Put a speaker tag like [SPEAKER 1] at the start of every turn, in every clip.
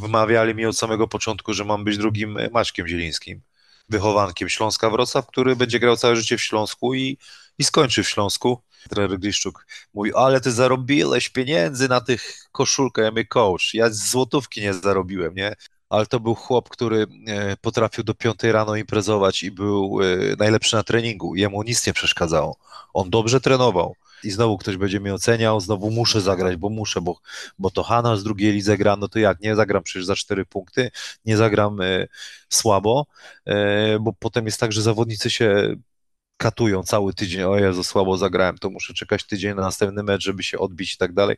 [SPEAKER 1] wmawiali mi od samego początku, że mam być drugim Maćkiem Zielińskim, wychowankiem Śląska Wrocław, który będzie grał całe życie w Śląsku i skończy w Śląsku. Trener Gliszczuk mówi, ale ty zarobiłeś pieniędzy na tych koszulkach. Ja mówię, coach, ja złotówki nie zarobiłem, nie? Ale to był chłop, który potrafił do 5 rano imprezować i był najlepszy na treningu. Jemu nic nie przeszkadzało. On dobrze trenował. I znowu ktoś będzie mnie oceniał, znowu muszę zagrać, bo muszę, bo to Hanna z drugiej lidze gra, no to jak, nie zagram przecież za 4 punkty, nie zagram słabo, bo potem jest tak, że zawodnicy się katują cały tydzień, o Jezu, słabo zagrałem, to muszę czekać tydzień na następny mecz, żeby się odbić i tak dalej.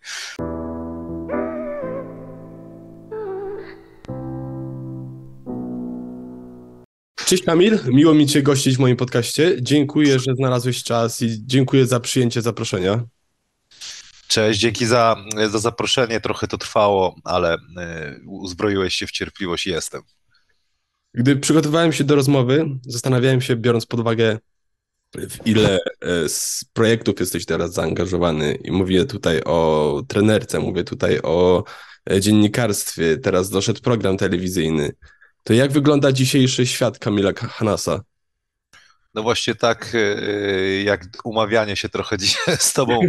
[SPEAKER 2] Cześć Kamil, miło mi Cię gościć w moim podcaście. Dziękuję, że znalazłeś czas i dziękuję za przyjęcie zaproszenia.
[SPEAKER 1] Cześć, dzięki za zaproszenie, trochę to trwało, ale uzbroiłeś się w cierpliwość i jestem.
[SPEAKER 2] Gdy przygotowywałem się do rozmowy, zastanawiałem się, biorąc pod uwagę, w ile z projektów jesteś teraz zaangażowany i mówię tutaj o trenerce, mówię tutaj o dziennikarstwie, teraz doszedł program telewizyjny. To jak wygląda dzisiejszy świat Kamila Hanasa?
[SPEAKER 1] No właśnie tak, jak umawianie się trochę dzisiaj z tobą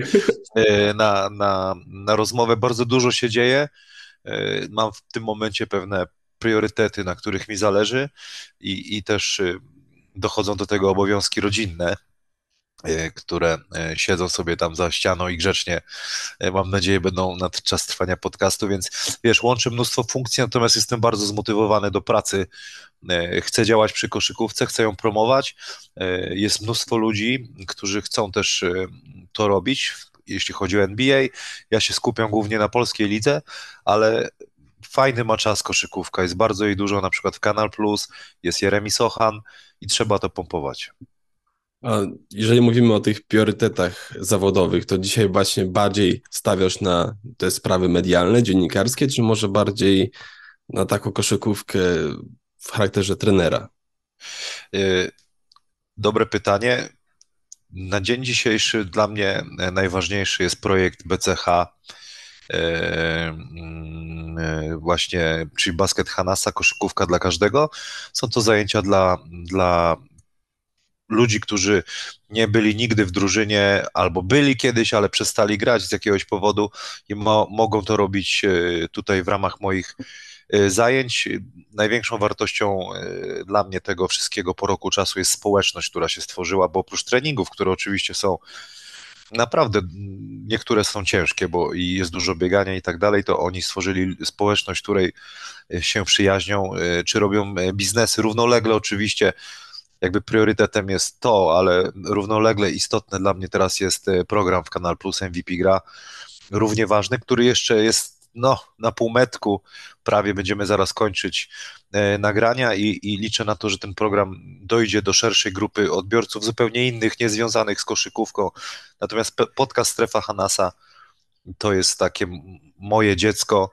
[SPEAKER 1] na rozmowę, bardzo dużo się dzieje. Mam w tym momencie pewne priorytety, na których mi zależy i też dochodzą do tego obowiązki rodzinne, które siedzą sobie tam za ścianą i grzecznie, mam nadzieję, będą na czas trwania podcastu, więc wiesz, łączę mnóstwo funkcji, natomiast jestem bardzo zmotywowany do pracy. Chcę działać przy koszykówce, chcę ją promować. Jest mnóstwo ludzi, którzy chcą też to robić, jeśli chodzi o NBA. Ja się skupiam głównie na polskiej lidze, ale fajny ma czas koszykówka, jest bardzo jej dużo, na przykład w Kanal Plus, jest Jeremi Sochan i trzeba to pompować.
[SPEAKER 2] A jeżeli mówimy o tych priorytetach zawodowych, to dzisiaj właśnie bardziej stawiasz na te sprawy medialne, dziennikarskie, czy może bardziej na taką koszykówkę w charakterze trenera?
[SPEAKER 1] Dobre pytanie. Na dzień dzisiejszy dla mnie najważniejszy jest projekt BCH, właśnie, czyli basket Hanasa, koszykówka dla każdego. Są to zajęcia dla ludzi, którzy nie byli nigdy w drużynie, albo byli kiedyś, ale przestali grać z jakiegoś powodu i mogą to robić tutaj w ramach moich zajęć. Największą wartością dla mnie tego wszystkiego po roku czasu jest społeczność, która się stworzyła, bo oprócz treningów, które oczywiście są naprawdę, niektóre są ciężkie, bo i jest dużo biegania i tak dalej, to oni stworzyli społeczność, której się przyjaźnią, czy robią biznesy równolegle oczywiście. Jakby priorytetem jest to, ale równolegle istotne dla mnie teraz jest program w Kanal Plus MVP Gra, równie ważny, który jeszcze jest na półmetku, prawie będziemy zaraz kończyć nagrania i liczę na to, że ten program dojdzie do szerszej grupy odbiorców zupełnie innych, niezwiązanych z koszykówką. Natomiast podcast Strefa Hanasa to jest takie moje dziecko,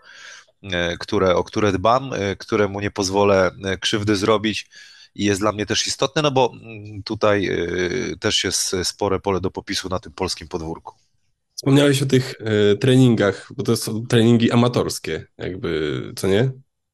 [SPEAKER 1] o które dbam, któremu nie pozwolę krzywdy zrobić i jest dla mnie też istotne, no bo tutaj też jest spore pole do popisu na tym polskim podwórku.
[SPEAKER 2] Wspomniałeś o tych treningach, bo to są treningi amatorskie, jakby, co nie?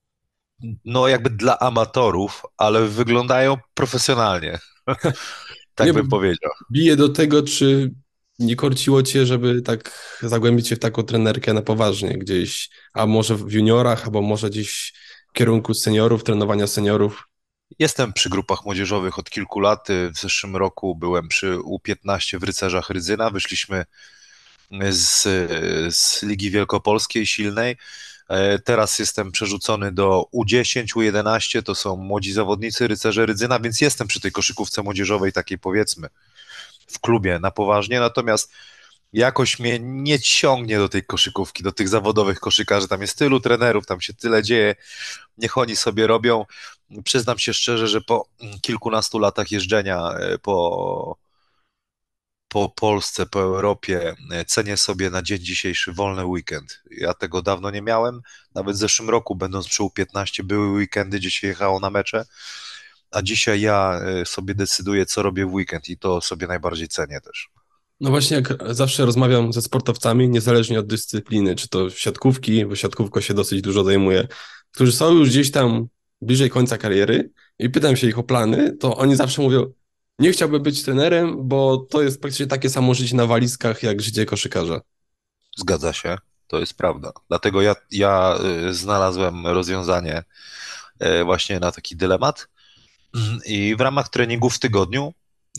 [SPEAKER 1] No jakby dla amatorów, ale wyglądają profesjonalnie, tak
[SPEAKER 2] Nie, bo
[SPEAKER 1] bym powiedział.
[SPEAKER 2] bije do tego, czy nie korciło cię, żeby tak zagłębić się w taką trenerkę na poważnie gdzieś, a może w juniorach, albo może gdzieś w kierunku seniorów, trenowania seniorów.
[SPEAKER 1] Jestem przy grupach młodzieżowych od kilku lat. W zeszłym roku byłem przy U15 w Rycerzach Rydzyna. Wyszliśmy z, z Ligi Wielkopolskiej silnej. Teraz jestem przerzucony do U10, U11, to są młodzi zawodnicy Rycerze Rydzyna, więc jestem przy tej koszykówce młodzieżowej takiej, powiedzmy, w klubie na poważnie, natomiast jakoś mnie nie ciągnie do tej koszykówki, do tych zawodowych koszykarzy, tam jest tylu trenerów, tam się tyle dzieje, niech oni sobie robią. Przyznam się szczerze, że po kilkunastu latach jeżdżenia po Polsce, po Europie, cenię sobie na dzień dzisiejszy wolny weekend. Ja tego dawno nie miałem, nawet w zeszłym roku, będąc przy U15, były weekendy, gdzie się jechało na mecze, a dzisiaj ja sobie decyduję, co robię w weekend i to sobie najbardziej cenię też.
[SPEAKER 2] No właśnie, jak zawsze rozmawiam ze sportowcami, niezależnie od dyscypliny, czy to siatkówki, bo siatkówką się dosyć dużo zajmuję, którzy są już gdzieś tam bliżej końca kariery i pytam się ich o plany, to oni zawsze mówią, nie chciałbym być trenerem, bo to jest praktycznie takie samo życie na walizkach, jak życie koszykarza.
[SPEAKER 1] Zgadza się, to jest prawda. Dlatego ja znalazłem rozwiązanie właśnie na taki dylemat i w ramach treningów w tygodniu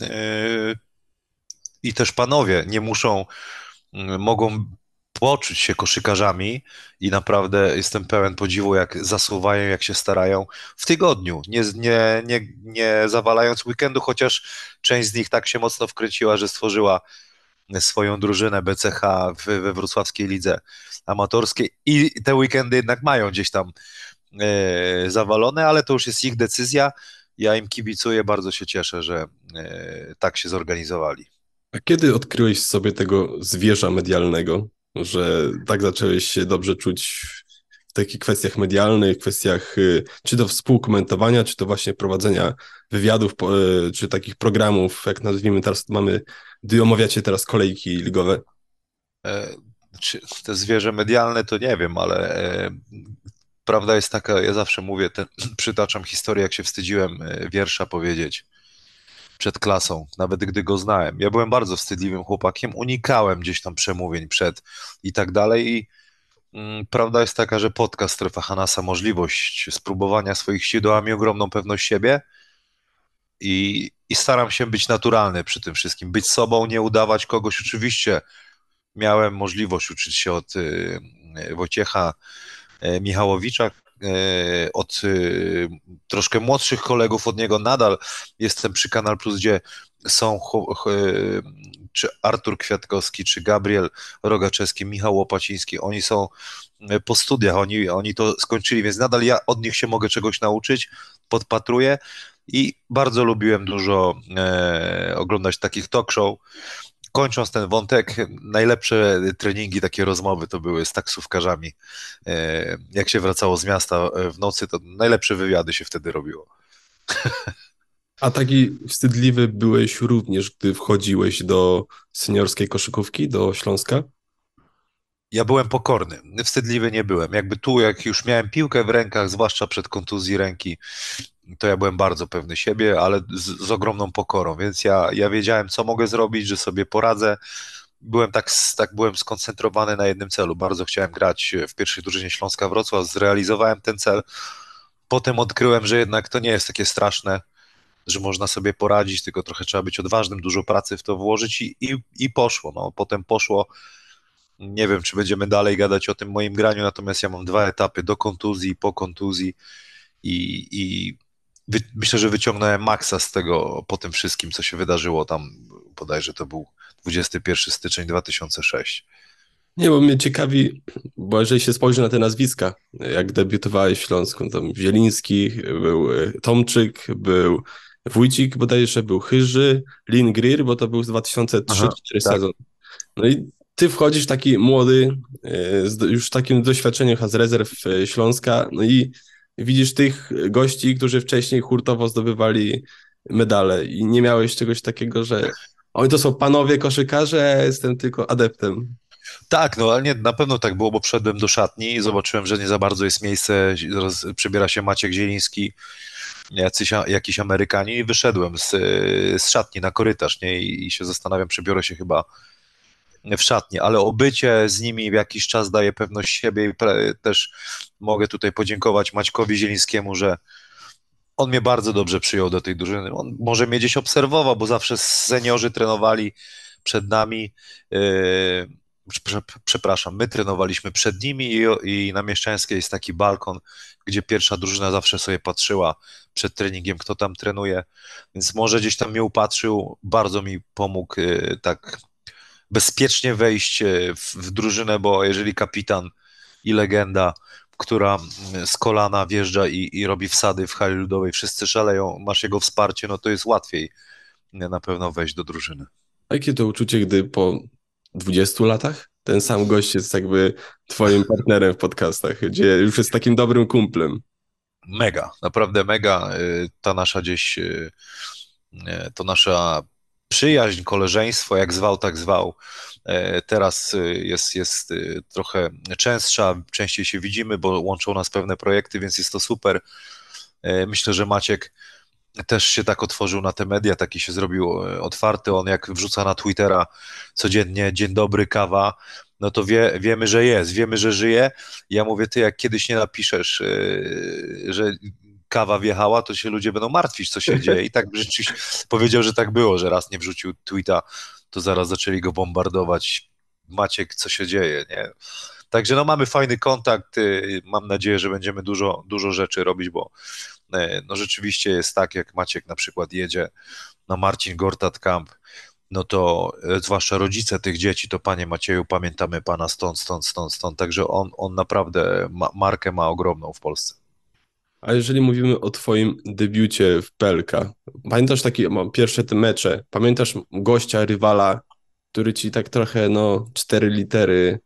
[SPEAKER 1] i też panowie nie muszą, mogą poczuć się koszykarzami i naprawdę jestem pełen podziwu, jak zasuwają, jak się starają w tygodniu, nie zawalając weekendu, chociaż część z nich tak się mocno wkręciła, że stworzyła swoją drużynę BCH we wrocławskiej lidze amatorskiej i te weekendy jednak mają gdzieś tam zawalone, ale to już jest ich decyzja. Ja im kibicuję, bardzo się cieszę, że tak się zorganizowali.
[SPEAKER 2] A kiedy odkryłeś sobie tego zwierza medialnego, że tak zacząłeś się dobrze czuć w takich kwestiach medialnych, kwestiach czy to współkomentowania, czy to właśnie prowadzenia wywiadów, czy takich programów, jak nazwijmy teraz, mamy, gdy omawiacie teraz kolejki ligowe?
[SPEAKER 1] E, Czy te zwierzę medialne, to nie wiem, ale prawda jest taka, ja zawsze mówię, przytaczam historię, jak się wstydziłem wiersza powiedzieć przed klasą, nawet gdy go znałem. Ja byłem bardzo wstydliwym chłopakiem, unikałem gdzieś tam przemówień przed i tak dalej i prawda jest taka, że podcast Strefa Hanasa, możliwość spróbowania swoich sił dała mi ogromną pewność siebie i staram się być naturalny przy tym wszystkim, być sobą, nie udawać kogoś. Oczywiście miałem możliwość uczyć się od Wojciecha Michałowicza, od troszkę młodszych kolegów od niego. Nadal jestem przy Kanal Plus, gdzie są czy Artur Kwiatkowski, czy Gabriel Rogaczewski, Michał Łopaciński. Oni są po studiach, oni to skończyli, więc nadal ja od nich się mogę czegoś nauczyć, podpatruję i bardzo lubiłem dużo oglądać takich talk show. Kończąc ten wątek, najlepsze treningi, takie rozmowy to były z taksówkarzami. Jak się wracało z miasta w nocy, to najlepsze wywiady się wtedy robiło.
[SPEAKER 2] A taki wstydliwy byłeś również, gdy wchodziłeś do seniorskiej koszykówki, do Śląska?
[SPEAKER 1] Ja byłem pokorny, wstydliwy nie byłem. Jakby tu, jak już miałem piłkę w rękach, zwłaszcza przed kontuzji ręki, to ja byłem bardzo pewny siebie, ale z ogromną pokorą, więc ja wiedziałem, co mogę zrobić, że sobie poradzę. Byłem tak byłem skoncentrowany na jednym celu. Bardzo chciałem grać w pierwszej drużynie Śląska Wrocław, zrealizowałem ten cel. Potem odkryłem, że jednak to nie jest takie straszne, że można sobie poradzić, tylko trochę trzeba być odważnym, dużo pracy w to włożyć i poszło. No, potem poszło. Nie wiem, czy będziemy dalej gadać o tym moim graniu, natomiast ja mam dwa etapy do kontuzji, po kontuzji i myślę, że wyciągnąłem maksa z tego po tym wszystkim, co się wydarzyło tam, bodajże to był 21 styczeń 2006.
[SPEAKER 2] Nie, bo mnie ciekawi, bo jeżeli się spojrzy na te nazwiska, jak debiutowałeś w Śląsku, no tam Zieliński, był Tomczyk, był Wójcik bodajże, był Chyży, Lin Greer, bo to był z
[SPEAKER 1] Aha,
[SPEAKER 2] 2003-2004
[SPEAKER 1] tak.
[SPEAKER 2] sezon. No i ty wchodzisz taki młody, już takim doświadczeniem z rezerw Śląska, no i widzisz tych gości, którzy wcześniej hurtowo zdobywali medale i nie miałeś czegoś takiego, że oni to są panowie koszykarze, a ja jestem tylko adeptem.
[SPEAKER 1] Tak, no ale nie, na pewno tak było, bo wszedłem do szatni i zobaczyłem, że nie za bardzo jest miejsce, zaraz przebiera się Maciek Zieliński, jakiś Amerykanin i wyszedłem z szatni na korytarz, nie, i się zastanawiam, przebiorę się chyba w szatni, ale obycie z nimi w jakiś czas daje pewność siebie i też mogę tutaj podziękować Maćkowi Zielińskiemu, że on mnie bardzo dobrze przyjął do tej drużyny. On może mnie gdzieś obserwował, bo zawsze seniorzy trenowali przed nami. Przepraszam, my trenowaliśmy przed nimi i na Mieszczańskiej jest taki balkon, gdzie pierwsza drużyna zawsze sobie patrzyła przed treningiem, kto tam trenuje, więc może gdzieś tam mnie upatrzył, bardzo mi pomógł tak bezpiecznie wejść w drużynę, bo jeżeli kapitan i legenda, która z kolana wjeżdża i robi wsady w hali ludowej, wszyscy szaleją, masz jego wsparcie, no to jest łatwiej na pewno wejść do drużyny.
[SPEAKER 2] A jakie to uczucie, gdy po 20 latach ten sam gość jest jakby twoim partnerem w podcastach, gdzie już jest takim dobrym kumplem?
[SPEAKER 1] Mega, naprawdę mega. Ta nasza gdzieś, to nasza przyjaźń, koleżeństwo, jak zwał, tak zwał. Teraz jest trochę częstsza, częściej się widzimy, bo łączą nas pewne projekty, więc jest to super. Myślę, że Maciek też się tak otworzył na te media, taki się zrobił otwarty. On jak wrzuca na Twittera codziennie dzień dobry, kawa, no to wiemy, że jest, wiemy, że żyje. Ja mówię, ty jak kiedyś nie napiszesz, że kawa wjechała, to się ludzie będą martwić, co się dzieje. I tak rzeczywiście powiedział, że tak było, że raz nie wrzucił tweeta, to zaraz zaczęli go bombardować. Maciek, co się dzieje, nie? Także no mamy fajny kontakt, mam nadzieję, że będziemy dużo rzeczy robić, bo no rzeczywiście jest tak, jak Maciek na przykład jedzie na Marcin Gortat Camp, no to zwłaszcza rodzice tych dzieci, to panie Macieju, pamiętamy pana stąd, także on naprawdę markę ma ogromną w Polsce.
[SPEAKER 2] A jeżeli mówimy o twoim debiucie w PLK, pamiętasz takie pierwsze te mecze? Pamiętasz gościa, rywala, który ci tak trochę, no, 4 litery,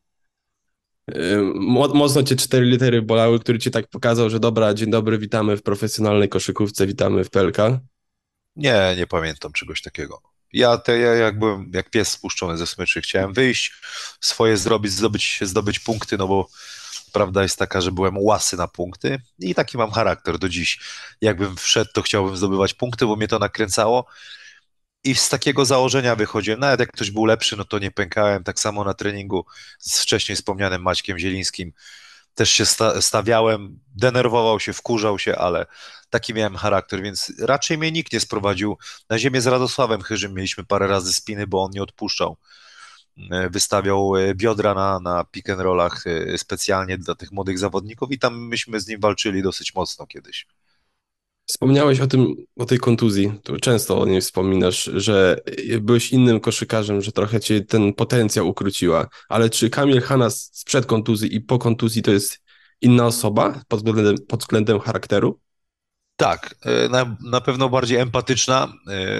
[SPEAKER 2] mocno cię 4 litery bolały, który ci tak pokazał, że dobra, dzień dobry, witamy w profesjonalnej koszykówce, witamy w PLK?
[SPEAKER 1] Nie pamiętam czegoś takiego. Ja jak byłem, jak pies spuszczony ze smyczy, chciałem wyjść, swoje zrobić, zdobyć punkty, no bo prawda jest taka, że byłem łasy na punkty i taki mam charakter do dziś. Jakbym wszedł, to chciałbym zdobywać punkty, bo mnie to nakręcało i z takiego założenia wychodziłem. Nawet jak ktoś był lepszy, no to nie pękałem. Tak samo na treningu z wcześniej wspomnianym Maćkiem Zielińskim też się stawiałem, denerwował się, wkurzał się, ale taki miałem charakter, więc raczej mnie nikt nie sprowadził na ziemię. Z Radosławem Chyżym mieliśmy parę razy spiny, bo on nie odpuszczał. Wystawiał biodra na pick and rollach specjalnie dla tych młodych zawodników i tam myśmy z nim walczyli dosyć mocno kiedyś.
[SPEAKER 2] Wspomniałeś o tym, o tej kontuzji, tu często o niej wspominasz, że byłeś innym koszykarzem, że trochę cię ten potencjał ukróciła, ale czy Kamil Hanas sprzed kontuzji i po kontuzji to jest inna osoba pod względem charakteru?
[SPEAKER 1] Tak, na pewno bardziej empatyczna,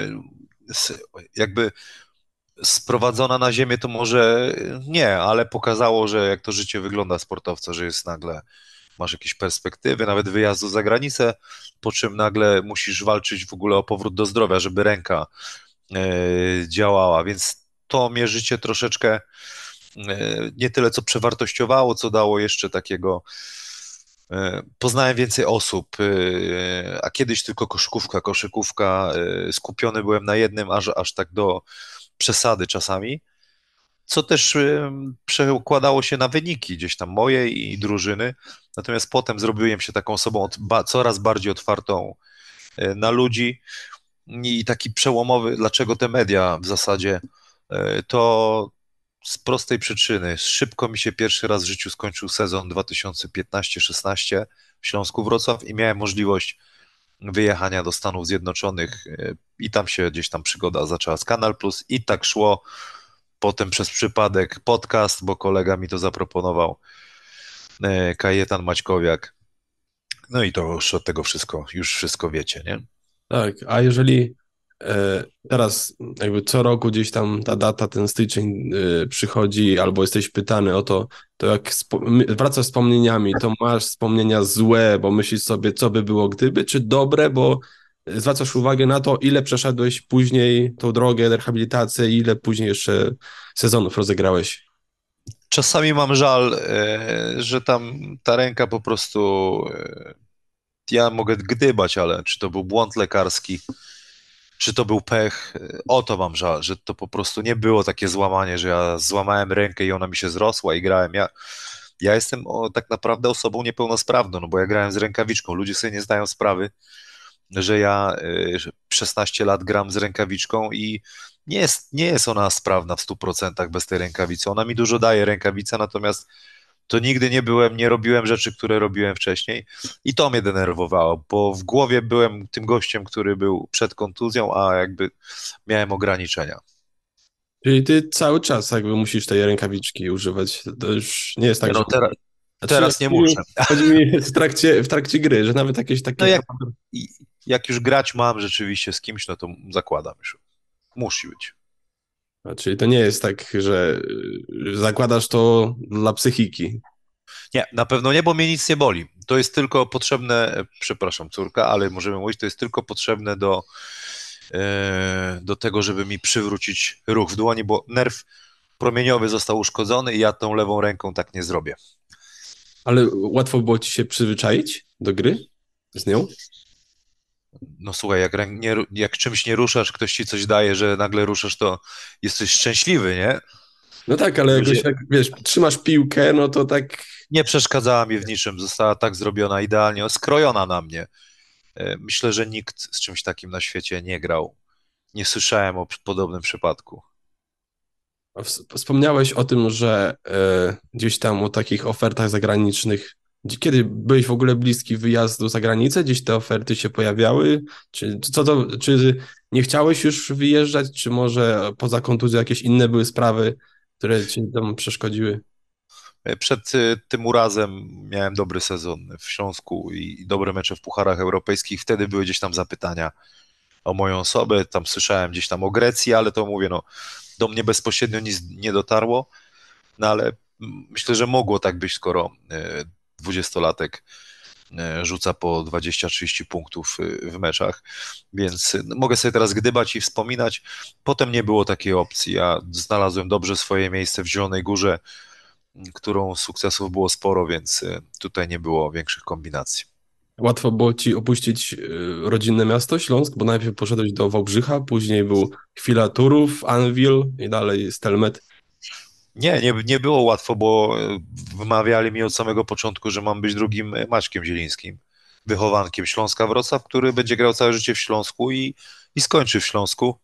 [SPEAKER 1] jakby sprowadzona na ziemię to może nie, ale pokazało, że jak to życie wygląda sportowca, że jest nagle, masz jakieś perspektywy, nawet wyjazdu za granicę, po czym nagle musisz walczyć w ogóle o powrót do zdrowia, żeby ręka działała, więc to mnie życie troszeczkę nie tyle co przewartościowało, co dało jeszcze takiego. Poznałem więcej osób, a kiedyś tylko koszykówka, skupiony byłem na jednym, aż tak do przesady czasami, co też przekładało się na wyniki gdzieś tam mojej i drużyny. Natomiast potem zrobiłem się taką osobą coraz bardziej otwartą na ludzi i taki przełomowy, dlaczego te media w zasadzie, to z prostej przyczyny. Szybko mi się pierwszy raz w życiu skończył sezon 2015-16 w Śląsku Wrocław i miałem możliwość wyjechania do Stanów Zjednoczonych i tam się gdzieś tam przygoda zaczęła z Kanal Plus i tak szło. Potem przez przypadek podcast, bo kolega mi to zaproponował, Kajetan Maćkowiak. No i to już od tego już wszystko wiecie, nie?
[SPEAKER 2] Tak, a jeżeli teraz jakby co roku gdzieś tam ta data, ten styczeń przychodzi, albo jesteś pytany o to, to jak wracasz wspomnieniami, to masz wspomnienia złe, bo myślisz sobie, co by było gdyby, czy dobre, bo zwracasz uwagę na to, ile przeszedłeś później tą drogę, rehabilitację, ile później jeszcze sezonów rozegrałeś.
[SPEAKER 1] Czasami mam żal, że tam ta ręka po prostu, ja mogę gdybać, ale czy to był błąd lekarski, czy to był pech, o to mam żal, że to po prostu nie było takie złamanie, że ja złamałem rękę i ona mi się zrosła i grałem. Ja jestem tak naprawdę osobą niepełnosprawną, no bo ja grałem z rękawiczką. Ludzie sobie nie zdają sprawy, że ja 16 lat gram z rękawiczką i nie jest ona sprawna w 100% bez tej rękawicy. Ona mi dużo daje, rękawica, natomiast to nigdy nie robiłem rzeczy, które robiłem wcześniej i to mnie denerwowało, bo w głowie byłem tym gościem, który był przed kontuzją, a jakby miałem ograniczenia.
[SPEAKER 2] Czyli ty cały czas jakby musisz tej rękawiczki używać. To już nie jest
[SPEAKER 1] Nie
[SPEAKER 2] tak, że...
[SPEAKER 1] no,
[SPEAKER 2] Znaczy,
[SPEAKER 1] teraz nie muszę.
[SPEAKER 2] chodzi mi w trakcie gry, że nawet jakieś
[SPEAKER 1] No
[SPEAKER 2] takie...
[SPEAKER 1] jak już grać mam rzeczywiście z kimś, no to zakładam już. Musi być.
[SPEAKER 2] Czyli to nie jest tak, że zakładasz to dla psychiki.
[SPEAKER 1] Nie, na pewno nie, bo mnie nic nie boli. To jest tylko potrzebne, przepraszam córka, ale możemy mówić, to jest tylko potrzebne do do tego, żeby mi przywrócić ruch w dłoni, bo nerw promieniowy został uszkodzony i ja tą lewą ręką tak nie zrobię.
[SPEAKER 2] Ale łatwo było ci się przyzwyczaić do gry z nią?
[SPEAKER 1] No słuchaj, jak czymś nie ruszasz, ktoś ci coś daje, że nagle ruszasz, to jesteś szczęśliwy, nie?
[SPEAKER 2] No tak, ale jakoś
[SPEAKER 1] Ludzie,
[SPEAKER 2] jak, wiesz, trzymasz piłkę, no to tak
[SPEAKER 1] nie przeszkadzała mi w niczym, została tak zrobiona idealnie, skrojona na mnie. Myślę, że nikt z czymś takim na świecie nie grał. Nie słyszałem o podobnym przypadku.
[SPEAKER 2] Wspomniałeś o tym, że gdzieś tam o takich ofertach zagranicznych, kiedy byłeś w ogóle bliski wyjazdu za granicę, gdzieś te oferty się pojawiały? Czy nie chciałeś już wyjeżdżać, czy może poza kontuzją jakieś inne były sprawy, które ci tam przeszkodziły?
[SPEAKER 1] Przed tym urazem miałem dobry sezon w Śląsku i dobre mecze w pucharach europejskich. Wtedy były gdzieś tam zapytania o moją osobę. Tam słyszałem gdzieś tam o Grecji, ale to mówię, no, do mnie bezpośrednio nic nie dotarło. No ale myślę, że mogło tak być, skoro dwudziestolatek rzuca po 20-30 punktów w meczach, więc mogę sobie teraz gdybać i wspominać. Potem nie było takiej opcji. Ja znalazłem dobrze swoje miejsce w Zielonej Górze, którą sukcesów było sporo, więc tutaj nie było większych kombinacji.
[SPEAKER 2] Łatwo było ci opuścić rodzinne miasto Śląsk, bo najpierw poszedłeś do Wałbrzycha, później był chwila Turów, Anwil i dalej Stelmet.
[SPEAKER 1] Nie było łatwo, bo wymawiali mi od samego początku, że mam być drugim Maćkiem Zielińskim, wychowankiem Śląska Wrocław, który będzie grał całe życie w Śląsku i skończy w Śląsku.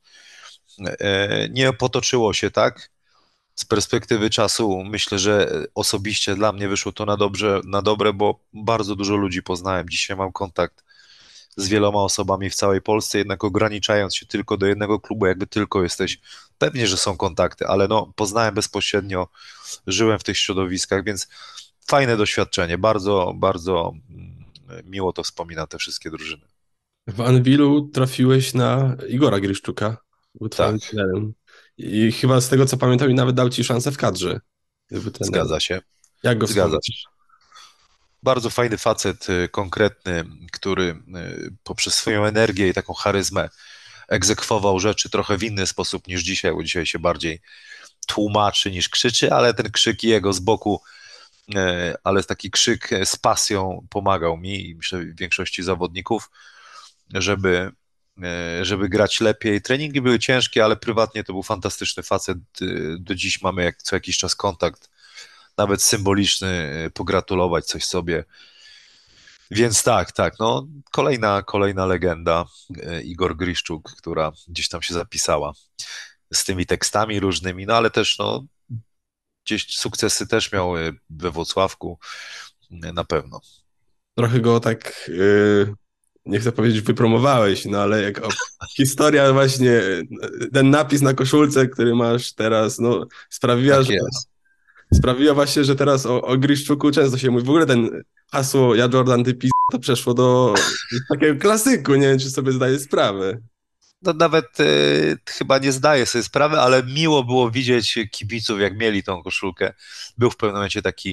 [SPEAKER 1] Nie potoczyło się tak. Z perspektywy czasu myślę, że osobiście dla mnie wyszło to na dobre, bo bardzo dużo ludzi poznałem. Dzisiaj mam kontakt z wieloma osobami w całej Polsce, jednak ograniczając się tylko do jednego klubu, jakby tylko jesteś, pewnie, że są kontakty, ale no, poznałem bezpośrednio, żyłem w tych środowiskach, więc fajne doświadczenie, bardzo, bardzo miło to wspomina te wszystkie drużyny.
[SPEAKER 2] W Anwilu trafiłeś na Igora Gryszczuka, był
[SPEAKER 1] Tak,
[SPEAKER 2] twoim trenerem. I chyba z tego co pamiętam, i nawet dał ci szansę w kadrze, gdyby trener.
[SPEAKER 1] zgadza się,
[SPEAKER 2] Jak go
[SPEAKER 1] zgadza się.
[SPEAKER 2] wspominasz?
[SPEAKER 1] Bardzo fajny facet, konkretny, który poprzez swoją energię i taką charyzmę egzekwował rzeczy trochę w inny sposób niż dzisiaj, bo dzisiaj się bardziej tłumaczy niż krzyczy, ale ten krzyk jego z boku, ale taki krzyk z pasją pomagał mi i myślę w większości zawodników, żeby, żeby grać lepiej. Treningi były ciężkie, ale prywatnie to był fantastyczny facet. Do dziś mamy co jakiś czas kontakt, nawet symboliczny, pogratulować coś sobie. Więc tak, no kolejna legenda, Igor Griszczuk, która gdzieś tam się zapisała z tymi tekstami różnymi, no ale też no, gdzieś sukcesy też miały we Włocławku, na pewno.
[SPEAKER 2] Trochę go tak, nie chcę powiedzieć wypromowałeś, no ale jak historia właśnie, ten napis na koszulce, który masz teraz, no sprawiła,
[SPEAKER 1] Tak
[SPEAKER 2] że
[SPEAKER 1] jest.
[SPEAKER 2] sprawiła właśnie, że teraz o Griszczuku często się mówi. W ogóle ten hasło "Ja Jordan, ty to przeszło do takiego klasyku, nie wiem, czy sobie zdaję sprawę.
[SPEAKER 1] No nawet chyba nie zdaję sobie sprawy, ale miło było widzieć kibiców, jak mieli tą koszulkę. Był w pewnym momencie taki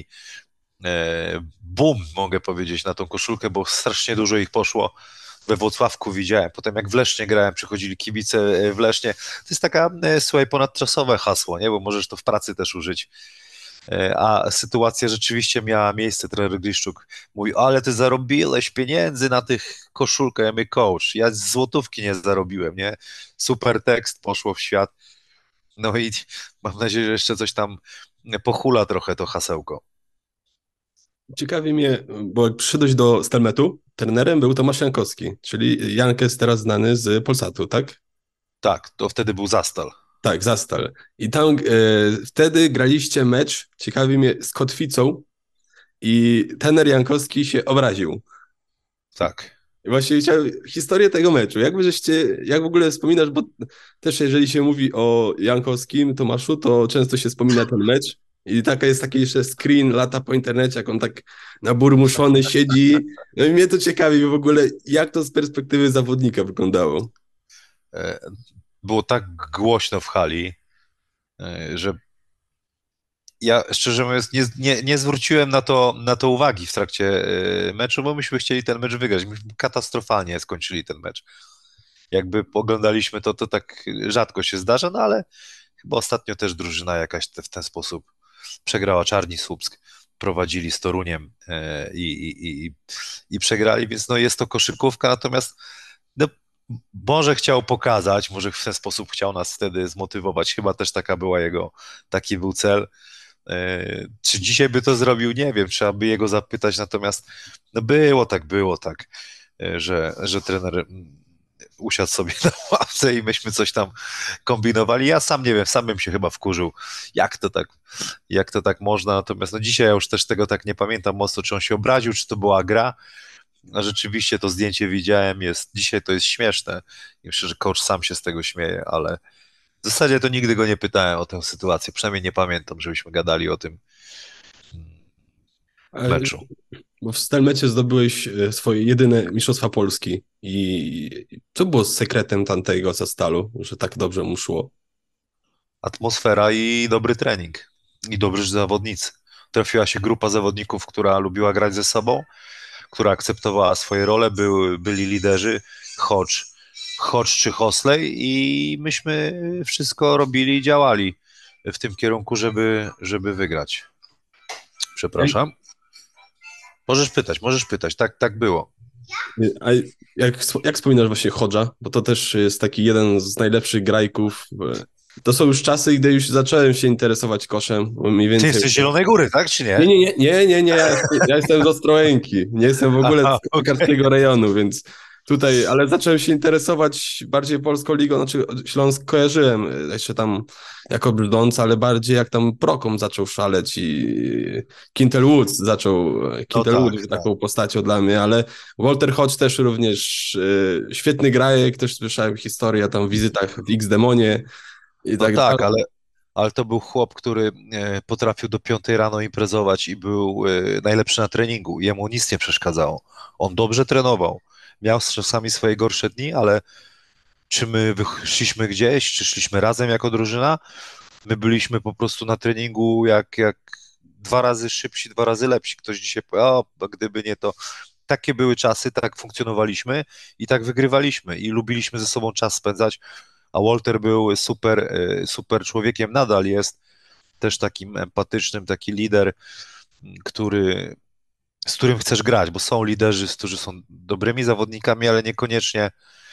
[SPEAKER 1] boom, mogę powiedzieć, na tą koszulkę, bo strasznie dużo ich poszło. We Włocławku widziałem. Potem jak w Lesznie grałem, przychodzili kibice w Lesznie. To jest taka, słuchaj, ponadczasowe hasło, nie? Bo możesz to w pracy też użyć. A sytuacja rzeczywiście miała miejsce. Trener Gliszczuk mówi, ale ty zarobiłeś pieniędzy na tych koszulkach. Ja mówię, coach, ja złotówki nie zarobiłem, nie? Super tekst, poszło w świat. No i mam nadzieję, że jeszcze coś tam pochula trochę to hasełko.
[SPEAKER 2] Ciekawi mnie, bo jak przyszedłeś do Stelmetu, trenerem był Tomasz Jankowski, czyli Jank jest teraz znany z Polsatu, tak?
[SPEAKER 1] Tak, to wtedy był Zastal.
[SPEAKER 2] Tak, Zastal. I tam wtedy graliście mecz, ciekawi mnie, z Kotwicą i trener Jankowski się obraził.
[SPEAKER 1] Tak.
[SPEAKER 2] I właśnie chciałem historię tego meczu. Jak w ogóle wspominasz, bo też jeżeli się mówi o Jankowskim, Tomaszu, to często się wspomina ten mecz. I jest taki jeszcze screen, lata po internecie, jak on tak naburmuszony siedzi. No i mnie to ciekawi w ogóle, jak to z perspektywy zawodnika wyglądało.
[SPEAKER 1] E, Było tak głośno w hali, że ja szczerze mówiąc nie zwróciłem na to uwagi w trakcie meczu, bo myśmy chcieli ten mecz wygrać. Myśmy katastrofalnie skończyli ten mecz. jakby oglądaliśmy to, to tak rzadko się zdarza, no ale chyba ostatnio też drużyna jakaś w ten sposób przegrała. Czarni Słupsk prowadzili z Toruniem i przegrali, więc no jest to koszykówka, natomiast no, może chciał pokazać, może w ten sposób chciał nas wtedy zmotywować, chyba też taki był cel. Czy dzisiaj by to zrobił? Nie wiem, trzeba by jego zapytać, natomiast no było tak, że trener usiadł sobie na ławce i myśmy coś tam kombinowali. Ja sam nie wiem, sam bym się chyba wkurzył, jak to tak, jak to tak można, natomiast no dzisiaj ja już też tego tak nie pamiętam mocno, czy on się obraził, czy to była gra. A rzeczywiście to zdjęcie widziałem, dzisiaj to jest śmieszne i myślę, że coach sam się z tego śmieje, ale w zasadzie to nigdy go nie pytałem o tę sytuację, przynajmniej nie pamiętam, żebyśmy gadali o tym
[SPEAKER 2] E,
[SPEAKER 1] meczu.
[SPEAKER 2] Bo w Stelmecie zdobyłeś swoje jedyne Mistrzostwa Polski. I co było sekretem tamtego Zastalu, że tak dobrze mu szło?
[SPEAKER 1] Atmosfera i dobry trening i dobrzy zawodnicy. Trafiła się grupa zawodników, która lubiła grać ze sobą, która akceptowała swoje role, byli liderzy, Hodge, Hodge czy Hosley i myśmy wszystko robili i działali w tym kierunku, żeby wygrać. Przepraszam. Możesz pytać, tak było.
[SPEAKER 2] A jak wspominasz właśnie Hodża? Bo to też jest taki jeden z najlepszych grajków. To są już czasy, gdy już zacząłem się interesować koszem, bo mniej
[SPEAKER 1] Ty
[SPEAKER 2] więcej...
[SPEAKER 1] jesteś z Zielonej Góry, tak czy
[SPEAKER 2] Nie,
[SPEAKER 1] nie?
[SPEAKER 2] nie, nie, nie, nie, nie, ja jestem z Ostrołęki, nie jestem w ogóle
[SPEAKER 1] Aha,
[SPEAKER 2] z
[SPEAKER 1] okej.
[SPEAKER 2] koszykarskiego rejonu, więc tutaj, ale zacząłem się interesować bardziej Polską Ligą, znaczy Śląsk kojarzyłem jeszcze tam jako brzdąc, ale bardziej jak tam Prokom zaczął szaleć i Quintel Woods
[SPEAKER 1] No
[SPEAKER 2] Quintel Woods
[SPEAKER 1] tak,
[SPEAKER 2] był
[SPEAKER 1] tak.
[SPEAKER 2] taką postacią dla mnie, ale Walter Hodge też również świetny grajek, też słyszałem historię o tam wizytach w X-Demonie i
[SPEAKER 1] No
[SPEAKER 2] tak
[SPEAKER 1] tak,
[SPEAKER 2] dalej.
[SPEAKER 1] ale to był chłop, który potrafił do 5 rano imprezować i był najlepszy na treningu. Jemu nic nie przeszkadzało. On dobrze trenował. Miał czasami swoje gorsze dni, ale czy my wyszliśmy gdzieś, czy szliśmy razem jako drużyna, my byliśmy po prostu na treningu jak 2 razy szybsi, 2 razy lepsi. Ktoś dzisiaj powie, o, gdyby nie to. Takie były czasy, tak funkcjonowaliśmy i tak wygrywaliśmy i lubiliśmy ze sobą czas spędzać, a Walter był super człowiekiem, nadal jest też takim empatycznym, taki lider, który, z którym chcesz grać, bo są liderzy, którzy są dobrymi zawodnikami, ale niekoniecznie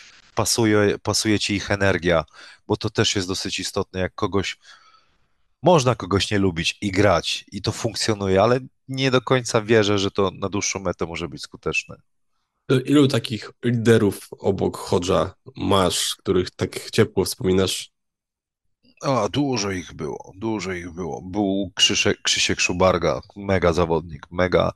[SPEAKER 1] pasuje ci ich energia, bo to też jest dosyć istotne, jak można kogoś nie lubić i grać i to funkcjonuje, ale nie do końca wierzę, że to na dłuższą metę może być skuteczne.
[SPEAKER 2] To ilu takich liderów obok Hodża masz, których tak ciepło wspominasz?
[SPEAKER 1] A, dużo ich było, dużo ich było. Był Krzysiek Szubarga, mega zawodnik, mega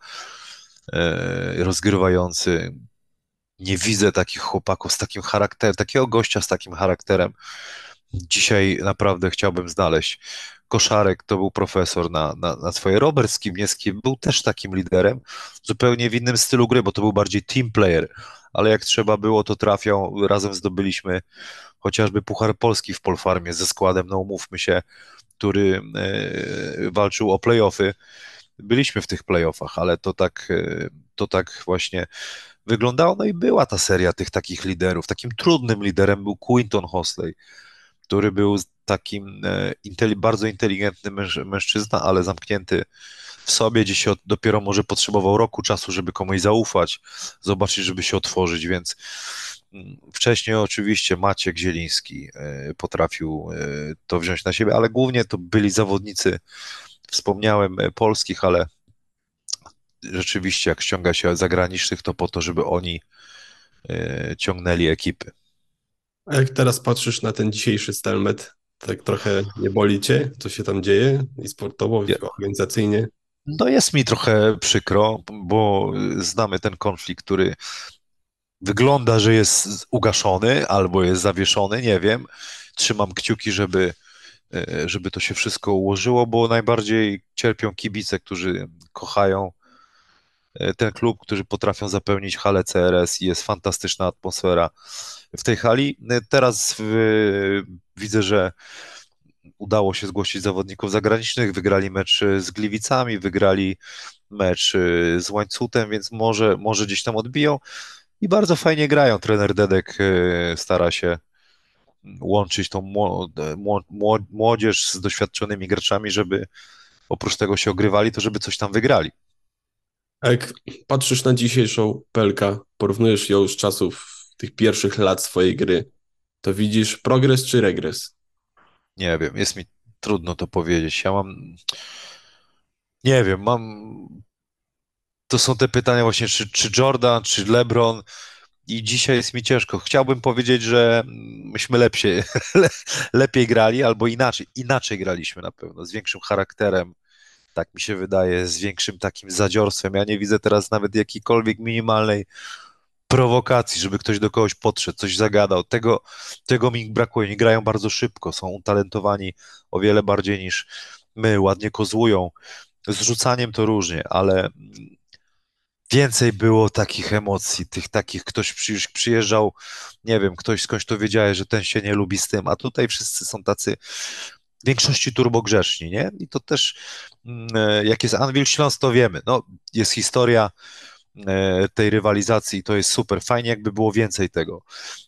[SPEAKER 1] rozgrywający. Nie widzę takich chłopaków z takim charakterem, takiego gościa z takim charakterem. Dzisiaj naprawdę chciałbym znaleźć. Koszarek to był profesor na swoje. Robert Skibniewski był też takim liderem, zupełnie w innym stylu gry, bo to był bardziej team player, ale jak trzeba było, to trafiał. Razem zdobyliśmy chociażby Puchar Polski w Polfarmie ze składem, no umówmy się, który walczył o playoffy. Byliśmy w tych playoffach, ale to tak właśnie wyglądało. No i była ta seria tych takich liderów. Takim trudnym liderem był Quinton Hosley, który był takim bardzo inteligentny mężczyzna, ale zamknięty w sobie, gdzie się dopiero może potrzebował roku czasu, żeby komuś zaufać, zobaczyć, żeby się otworzyć, więc wcześniej oczywiście Maciek Zieliński potrafił to wziąć na siebie, ale głównie to byli zawodnicy, wspomniałem polskich, ale rzeczywiście jak ściąga się zagranicznych, to po to, żeby oni ciągnęli ekipy.
[SPEAKER 2] A jak teraz patrzysz na ten dzisiejszy Stelmet, tak trochę nie boli cię, co się tam dzieje i sportowo, i organizacyjnie?
[SPEAKER 1] No jest mi trochę przykro, bo znamy ten konflikt, który wygląda, że jest ugaszony albo jest zawieszony, nie wiem. Trzymam kciuki, żeby to się wszystko ułożyło, bo najbardziej cierpią kibice, którzy kochają ten klub, którzy potrafią zapełnić halę CRS i jest fantastyczna atmosfera w tej hali. Teraz widzę, że udało się zgłosić zawodników zagranicznych, wygrali mecz z Gliwicami, wygrali mecz z Łańcutem, więc może gdzieś tam odbiją. I bardzo fajnie grają. Trener Dedek stara się łączyć tą młodzież z doświadczonymi graczami, żeby oprócz tego się ogrywali, to żeby coś tam wygrali.
[SPEAKER 2] A jak patrzysz na dzisiejszą Pelka, porównujesz ją z czasów tych pierwszych lat swojej gry, to widzisz progres czy regres?
[SPEAKER 1] Nie wiem, jest mi trudno to powiedzieć. Nie wiem, to są te pytania właśnie, czy Jordan, czy LeBron i dzisiaj jest mi ciężko. Chciałbym powiedzieć, że myśmy le, lepiej grali albo inaczej graliśmy na pewno, z większym charakterem, tak mi się wydaje, z większym takim zadziorstwem. Ja nie widzę teraz nawet jakiejkolwiek minimalnej prowokacji, żeby ktoś do kogoś podszedł, coś zagadał. Tego mi brakuje. Nie grają bardzo szybko, są utalentowani o wiele bardziej niż my, ładnie kozłują. Z rzucaniem to różnie, ale więcej było takich emocji, tych takich, ktoś przyjeżdżał, nie wiem, ktoś skądś to wiedziałeś, że ten się nie lubi z tym, a tutaj wszyscy są tacy w większości turbogrzeszni, nie? I to też, jak jest Anwil Śląsk, to wiemy, no, jest historia tej rywalizacji i to jest super. Fajnie, jakby było więcej tego,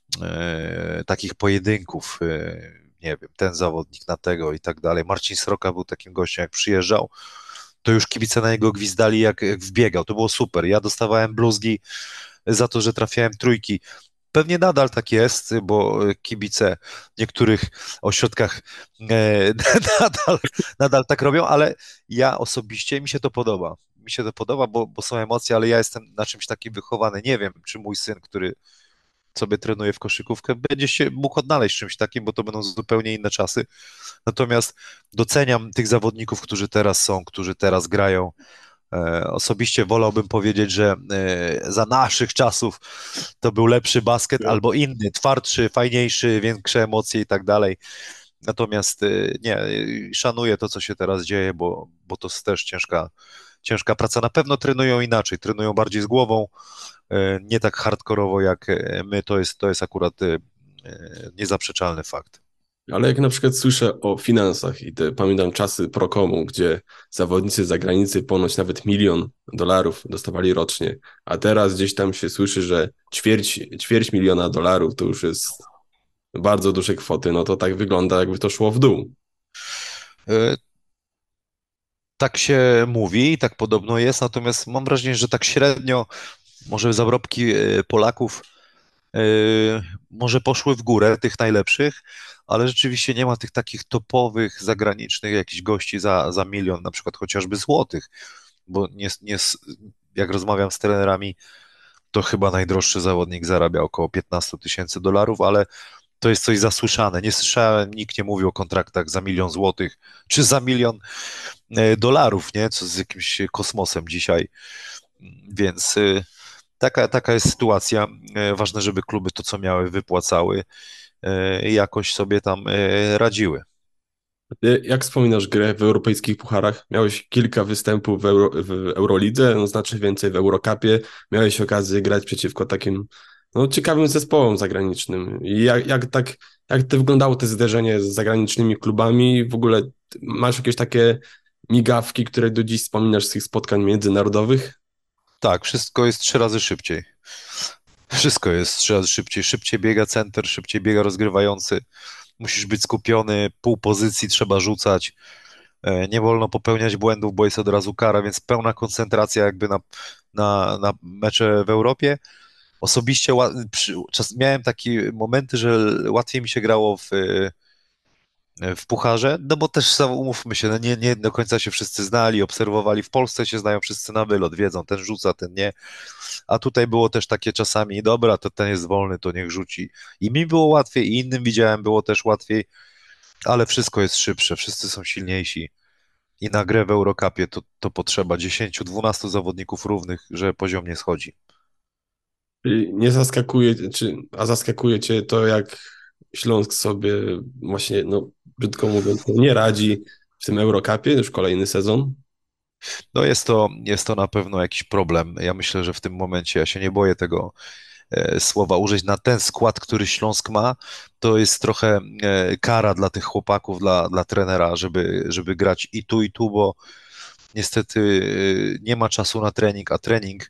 [SPEAKER 1] takich pojedynków, nie wiem, ten zawodnik na tego i tak dalej. Marcin Sroka był takim gościem, jak przyjeżdżał, to już kibice na niego gwizdali, jak wbiegał. To było super. Ja dostawałem bluzgi za to, że trafiałem trójki. Pewnie nadal tak jest, bo kibice w niektórych ośrodkach nadal, nadal tak robią, ale ja osobiście mi się to podoba. Mi się to podoba, bo są emocje, ale ja jestem na czymś takim wychowany. Nie wiem, czy mój syn, który sobie trenuje w koszykówkę, będzie się mógł odnaleźć w czymś takim, bo to będą zupełnie inne czasy. Natomiast doceniam tych zawodników, którzy teraz są, którzy teraz grają. Osobiście wolałbym powiedzieć, że za naszych czasów to był lepszy basket albo inny, twardszy, fajniejszy, większe emocje i tak dalej. Natomiast nie, szanuję to, co się teraz dzieje, bo to jest też ciężka praca. Na pewno trenują inaczej, trenują bardziej z głową, nie tak hardkorowo jak my, to jest akurat niezaprzeczalny fakt.
[SPEAKER 2] Ale jak na przykład słyszę o finansach i te pamiętam czasy Prokomu, gdzie zawodnicy z zagranicy ponoć nawet $1 000 000 dostawali rocznie, a teraz gdzieś tam się słyszy, że ćwierć miliona dolarów to już jest bardzo duże kwoty, no to tak wygląda, jakby to szło w dół.
[SPEAKER 1] E, Tak się mówi, tak podobno jest, natomiast mam wrażenie, że tak średnio może zarobki Polaków e, może poszły w górę, tych najlepszych, ale rzeczywiście nie ma tych takich topowych, zagranicznych jakichś gości za milion, na przykład chociażby złotych, bo jak rozmawiam z trenerami, to chyba najdroższy zawodnik zarabia około 15 tysięcy dolarów, ale to jest coś zasłyszane. Nie słyszałem, nikt nie mówi o kontraktach za milion złotych czy za milion dolarów, nie? Co z jakimś kosmosem dzisiaj. Więc taka jest sytuacja. Ważne, żeby kluby to, co miały, wypłacały i jakoś sobie tam radziły.
[SPEAKER 2] Jak wspominasz grę w europejskich pucharach? Miałeś kilka występów w Eurolidze, no znacznie więcej w Eurocupie. Miałeś okazję grać przeciwko takim no, ciekawym zespołom zagranicznym. I jak to wyglądało te zderzenie z zagranicznymi klubami? W ogóle masz jakieś takie migawki, które do dziś wspominasz z tych spotkań międzynarodowych?
[SPEAKER 1] Tak, wszystko jest 3 razy szybciej. Wszystko jest 3 razy szybciej. Szybciej biega center, szybciej biega rozgrywający. Musisz być skupiony, pół pozycji trzeba rzucać. Nie wolno popełniać błędów, bo jest od razu kara, więc pełna koncentracja jakby na mecze w Europie. Osobiście miałem takie momenty, że łatwiej mi się grało w pucharze, no bo też umówmy się, no nie do końca się wszyscy znali, obserwowali. W Polsce się znają wszyscy na wylot, wiedzą, ten rzuca, ten nie. A tutaj było też takie czasami, dobra, to ten jest wolny, to niech rzuci. I mi było łatwiej, i innym widziałem było też łatwiej, ale wszystko jest szybsze, wszyscy są silniejsi. I na grę w Eurocupie to potrzeba 10-12 zawodników równych, że poziom nie schodzi.
[SPEAKER 2] I nie zaskakuje, a zaskakuje cię to, jak Śląsk sobie właśnie, no brzydko mówiąc, no, nie radzi w tym Eurocupie, już kolejny sezon?
[SPEAKER 1] No jest to na pewno jakiś problem. Ja myślę, że w tym momencie ja się nie boję tego słowa użyć na ten skład, który Śląsk ma, to jest trochę kara dla tych chłopaków, dla trenera, żeby grać i tu, bo niestety nie ma czasu na trening, a trening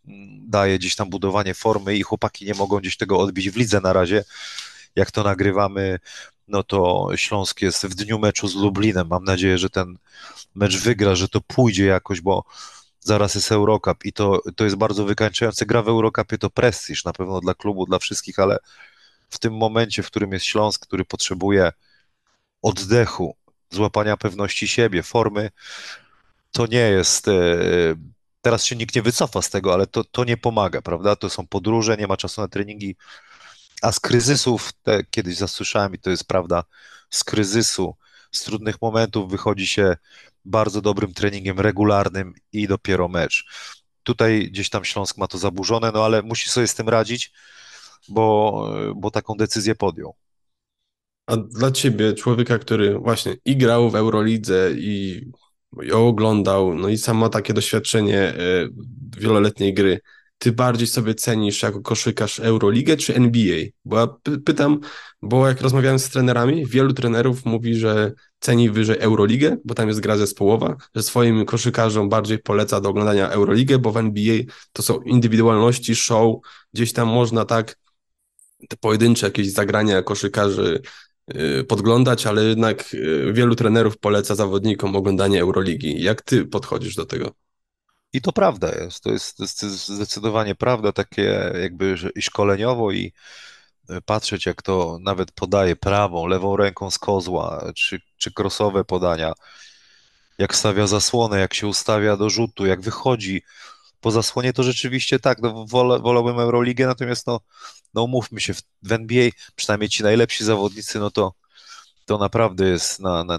[SPEAKER 1] daje gdzieś tam budowanie formy i chłopaki nie mogą gdzieś tego odbić w lidze na razie. Jak to nagrywamy, no to Śląsk jest w dniu meczu z Lublinem. Mam nadzieję, że ten mecz wygra, że to pójdzie jakoś, bo zaraz jest Eurocup i to jest bardzo wykańczające. Gra w Eurocupie to prestiż na pewno dla klubu, dla wszystkich, ale w tym momencie, w którym jest Śląsk, który potrzebuje oddechu, złapania pewności siebie, formy, to nie jest. Teraz się nikt nie wycofa z tego, ale to nie pomaga, prawda? To są podróże, nie ma czasu na treningi, a z kryzysów, kiedyś zasłyszałem i to jest prawda, z kryzysu, z trudnych momentów wychodzi się bardzo dobrym treningiem regularnym i dopiero mecz. Tutaj gdzieś tam Śląsk ma to zaburzone, no ale musi sobie z tym radzić, bo taką decyzję podjął.
[SPEAKER 2] A dla ciebie, człowieka, który właśnie i grał w Eurolidze i ją oglądał, no i sam ma takie doświadczenie wieloletniej gry, ty bardziej sobie cenisz jako koszykarz Euroligę czy NBA? Bo ja pytam, bo jak rozmawiałem z trenerami, wielu trenerów mówi, że ceni wyżej Euroligę, bo tam jest gra zespołowa, że swoim koszykarzom bardziej poleca do oglądania Euroligę, bo w NBA to są indywidualności, show, gdzieś tam można tak te pojedyncze jakieś zagrania koszykarzy podglądać, ale jednak wielu trenerów poleca zawodnikom oglądanie Euroligi. Jak ty podchodzisz do tego?
[SPEAKER 1] I to prawda jest, to jest zdecydowanie prawda, takie jakby że i szkoleniowo i patrzeć jak to nawet podaje prawą, lewą ręką z kozła, czy krosowe podania, jak stawia zasłonę, jak się ustawia do rzutu, jak wychodzi po zasłonie, to rzeczywiście tak, no, wolałbym Euroligę, natomiast no umówmy się, w NBA przynajmniej ci najlepsi zawodnicy, no to naprawdę jest na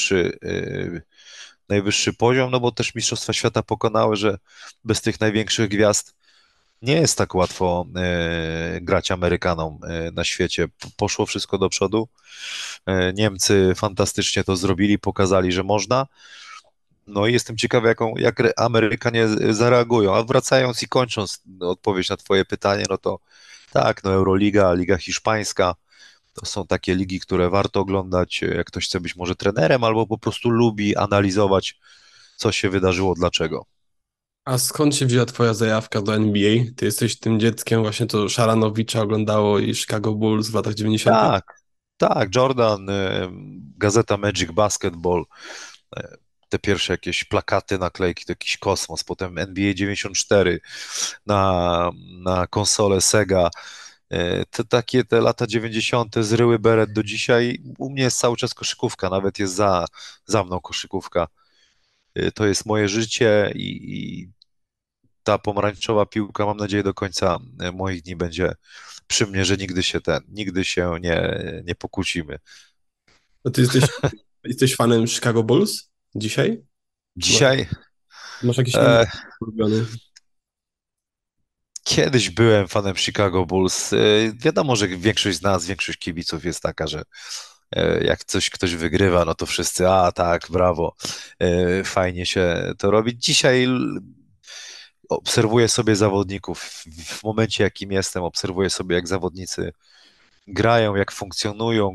[SPEAKER 1] najwyższy poziom, no bo też Mistrzostwa Świata pokonały, że bez tych największych gwiazd nie jest tak łatwo grać Amerykanom na świecie. Poszło wszystko do przodu. Niemcy fantastycznie to zrobili, pokazali, że można. No i jestem ciekawy, jak Amerykanie zareagują. A wracając i kończąc odpowiedź na Twoje pytanie, no to tak, no Euroliga, Liga Hiszpańska, to są takie ligi, które warto oglądać, jak ktoś chce być może trenerem, albo po prostu lubi analizować, co się wydarzyło, dlaczego.
[SPEAKER 2] A skąd się wzięła twoja zajawka do NBA? Ty jesteś tym dzieckiem właśnie, to Szaranowicza oglądało i Chicago Bulls w latach 90.
[SPEAKER 1] Tak, tak, Jordan, gazeta Magic Basketball, e, te pierwsze jakieś plakaty, naklejki, to jakiś kosmos, potem NBA 94 na konsolę Sega. Te takie te lata 90. zryły beret do dzisiaj. U mnie jest cały czas koszykówka, nawet jest za mną koszykówka. To jest moje życie i ta pomarańczowa piłka, mam nadzieję, do końca moich dni będzie przy mnie, że nigdy się nie pokłócimy.
[SPEAKER 2] No ty jesteś fanem Chicago Bulls dzisiaj? Czy
[SPEAKER 1] Dzisiaj
[SPEAKER 2] masz jakiś inny
[SPEAKER 1] e,
[SPEAKER 2] ulubiony?
[SPEAKER 1] kiedyś byłem fanem Chicago Bulls. Wiadomo, że większość z nas, większość kibiców jest taka, że jak ktoś wygrywa, no to wszyscy, a tak, brawo, fajnie się to robi. Dzisiaj obserwuję sobie zawodników. W momencie, jakim jestem, obserwuję sobie, jak zawodnicy grają, jak funkcjonują,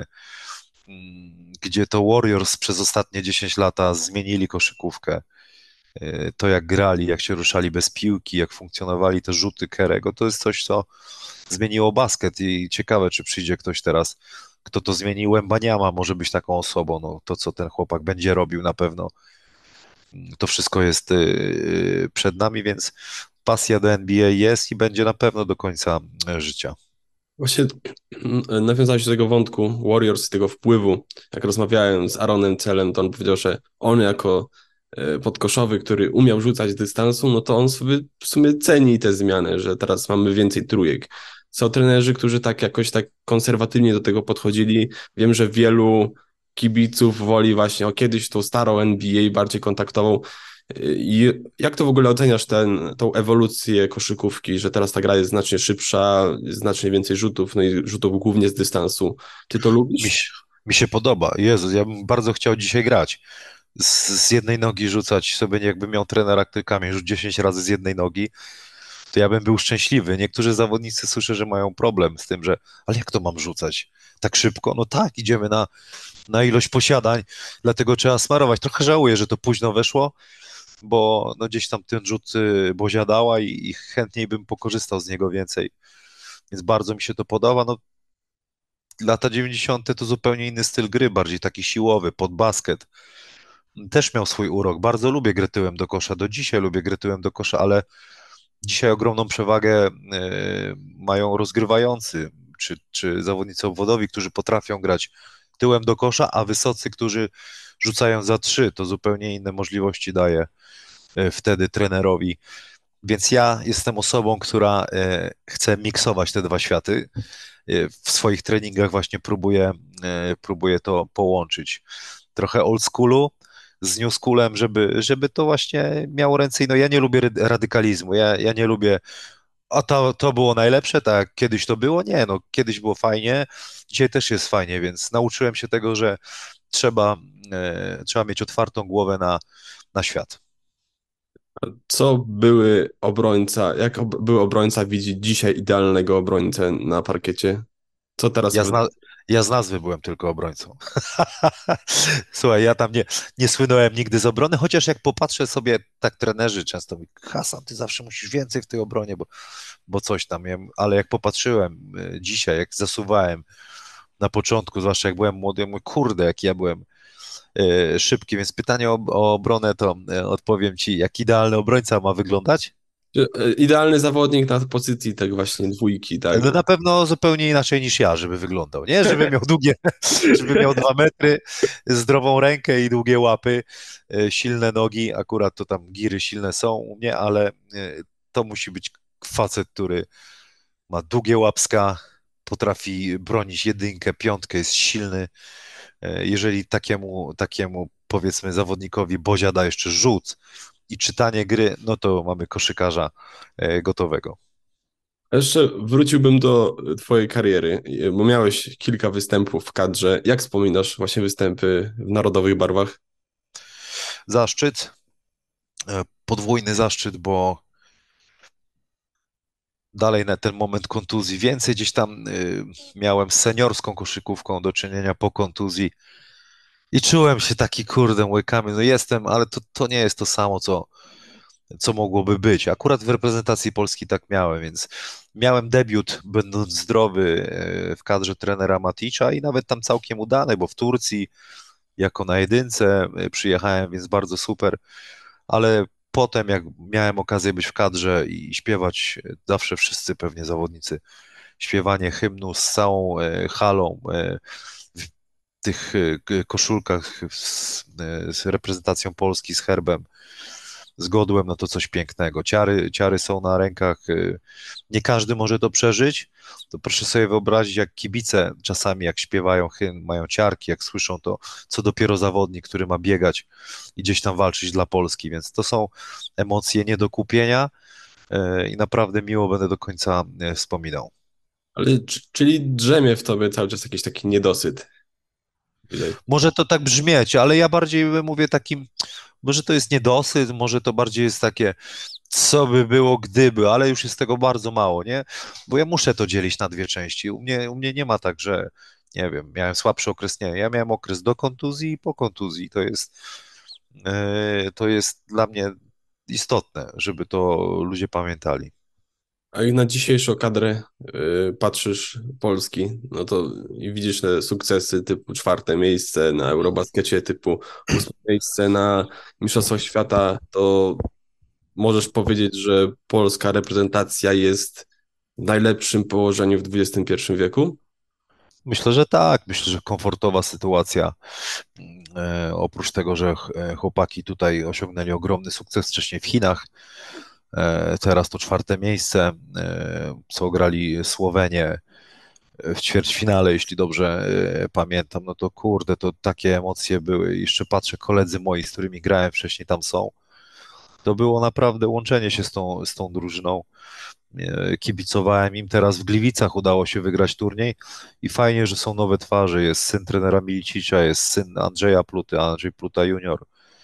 [SPEAKER 1] gdzie to Warriors przez ostatnie 10 lat zmienili koszykówkę. To jak grali, jak się ruszali bez piłki, jak funkcjonowali te rzuty Kerego, to jest coś, co zmieniło basket i ciekawe, czy przyjdzie ktoś teraz, kto to zmienił. Wembaniama może być taką osobą, no to co ten chłopak będzie robił na pewno, to wszystko jest przed nami, więc pasja do NBA jest i będzie na pewno do końca życia.
[SPEAKER 2] Właśnie nawiązałeś do tego wątku Warriors, tego wpływu. Jak rozmawiałem z Aaronem Celem, to on powiedział, że on jako podkoszowy, który umiał rzucać z dystansu, no to on sobie w sumie ceni te zmiany, że teraz mamy więcej trójek. Są trenerzy, którzy tak jakoś tak konserwatywnie do tego podchodzili. Wiem, że wielu kibiców woli właśnie kiedyś tą starą NBA bardziej kontaktową. I jak to w ogóle oceniasz tą ewolucję koszykówki, że teraz ta gra jest znacznie szybsza, znacznie więcej rzutów, no i rzutów głównie z dystansu. Ty to
[SPEAKER 1] Mi
[SPEAKER 2] lubisz?
[SPEAKER 1] się, mi się podoba. Jezus, ja bym bardzo chciał dzisiaj grać. Z jednej nogi rzucać sobie, jakbym miał trenera, który kamień rzuć 10 razy z jednej nogi, to ja bym był szczęśliwy. Niektórzy zawodnicy słyszę, że mają problem z tym, że ale jak to mam rzucać? Tak szybko? No tak, idziemy na ilość posiadań, dlatego trzeba smarować. Trochę żałuję, że to późno weszło, bo no gdzieś tam ten rzut Bozia dała i chętniej bym pokorzystał z niego więcej. Więc bardzo mi się to podoba. No, lata 90. to zupełnie inny styl gry, bardziej taki siłowy, pod basket. Też miał swój urok. Bardzo lubię gry tyłem do kosza. Do dzisiaj lubię gry tyłem do kosza, ale dzisiaj ogromną przewagę mają rozgrywający, czy zawodnicy obwodowi, którzy potrafią grać tyłem do kosza, a wysocy, którzy rzucają za trzy. To zupełnie inne możliwości daje wtedy trenerowi. Więc ja jestem osobą, która chce miksować te dwa światy. W swoich treningach właśnie próbuję to połączyć. Trochę old schoolu z new schoolem, żeby to właśnie miało ręce i no ja nie lubię radykalizmu, ja nie lubię a to było najlepsze, tak jak kiedyś to było? Nie, no kiedyś było fajnie, dzisiaj też jest fajnie, więc nauczyłem się tego, że trzeba mieć otwartą głowę na świat.
[SPEAKER 2] Co były obrońca, jak były obrońca widzi dzisiaj idealnego obrońcę na parkiecie? Co teraz...
[SPEAKER 1] Ja z, na, ja z nazwy byłem tylko obrońcą. Słuchaj, ja tam nie słynąłem nigdy z obrony, chociaż jak popatrzę sobie, tak trenerzy często mówią, Hasan, ty zawsze musisz więcej w tej obronie, bo coś tam, ale jak popatrzyłem dzisiaj, jak zasuwałem na początku, zwłaszcza jak byłem młody, ja mówię, kurde, jaki ja byłem szybki, więc pytanie o obronę to odpowiem ci, jak idealny obrońca ma wyglądać?
[SPEAKER 2] Idealny zawodnik na pozycji tak właśnie dwójki, tak?
[SPEAKER 1] No na pewno zupełnie inaczej niż ja, żeby wyglądał, nie? Żeby miał żeby miał 2 metry, zdrową rękę i długie łapy, silne nogi, akurat to tam giry silne są u mnie, ale to musi być facet, który ma długie łapska, potrafi bronić jedynkę, piątkę, jest silny. Jeżeli takiemu powiedzmy zawodnikowi Bozia da jeszcze rzut i czytanie gry, no to mamy koszykarza gotowego.
[SPEAKER 2] Jeszcze wróciłbym do twojej kariery, bo miałeś kilka występów w kadrze. Jak wspominasz właśnie występy w narodowych barwach?
[SPEAKER 1] Zaszczyt, podwójny zaszczyt, bo dalej na ten moment kontuzji więcej gdzieś tam miałem z seniorską koszykówką do czynienia po kontuzji i czułem się taki kurde łykami, no jestem, ale to nie jest to samo, co mogłoby być. Akurat w reprezentacji Polski tak miałem, więc miałem debiut, będąc zdrowy w kadrze trenera Maticza i nawet tam całkiem udany, bo w Turcji jako na jedynce przyjechałem, więc bardzo super, ale potem jak miałem okazję być w kadrze i śpiewać, zawsze wszyscy pewnie zawodnicy, śpiewanie hymnu z całą halą w tych koszulkach z reprezentacją Polski, z herbem, z godłem, no to coś pięknego. Ciary są na rękach. Nie każdy może to przeżyć. To proszę sobie wyobrazić, jak kibice czasami, jak śpiewają hymn, mają ciarki, jak słyszą to, co dopiero zawodnik, który ma biegać i gdzieś tam walczyć dla Polski. Więc to są emocje nie do kupienia i naprawdę miło będę do końca wspominał.
[SPEAKER 2] Ale czyli drzemie w tobie cały czas jakiś taki niedosyt. Widać.
[SPEAKER 1] Może to tak brzmieć, ale ja bardziej mówię takim, może to jest niedosyt, może to bardziej jest takie, co by było gdyby, ale już jest tego bardzo mało, nie? Bo ja muszę to dzielić na dwie części. U mnie nie ma tak, że nie wiem, miałem słabszy okres, nie. Ja miałem okres do kontuzji i po kontuzji. To jest dla mnie istotne, żeby to ludzie pamiętali.
[SPEAKER 2] A jak na dzisiejszą kadrę patrzysz Polski, no to i widzisz te sukcesy typu 4. miejsce na Eurobaskecie, typu 8. miejsce na Mistrzostwach Świata, to możesz powiedzieć, że polska reprezentacja jest w najlepszym położeniu w XXI wieku?
[SPEAKER 1] Myślę, że tak. Myślę, że komfortowa sytuacja. Oprócz tego, że chłopaki tutaj osiągnęli ogromny sukces wcześniej w Chinach, teraz to 4. miejsce, co grali Słowenię w ćwierćfinale, jeśli dobrze pamiętam, no to kurde, to takie emocje były. Jeszcze patrzę, koledzy moi, z którymi grałem wcześniej, tam są. To było naprawdę łączenie się z tą drużyną. Kibicowałem im, teraz w Gliwicach udało się wygrać turniej i fajnie, że są nowe twarze. Jest syn trenera Milicicza, jest syn Andrzeja Pluty, Andrzej Pluta junior.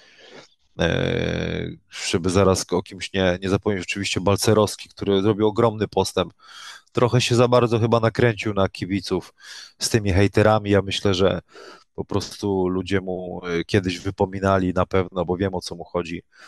[SPEAKER 1] Żeby zaraz o kimś nie zapomnieć, oczywiście Balcerowski, który zrobił ogromny postęp. Trochę się za bardzo chyba nakręcił na kibiców z tymi hejterami. Ja myślę, że po prostu ludzie mu kiedyś wypominali na pewno, bo wiem o co mu chodzi.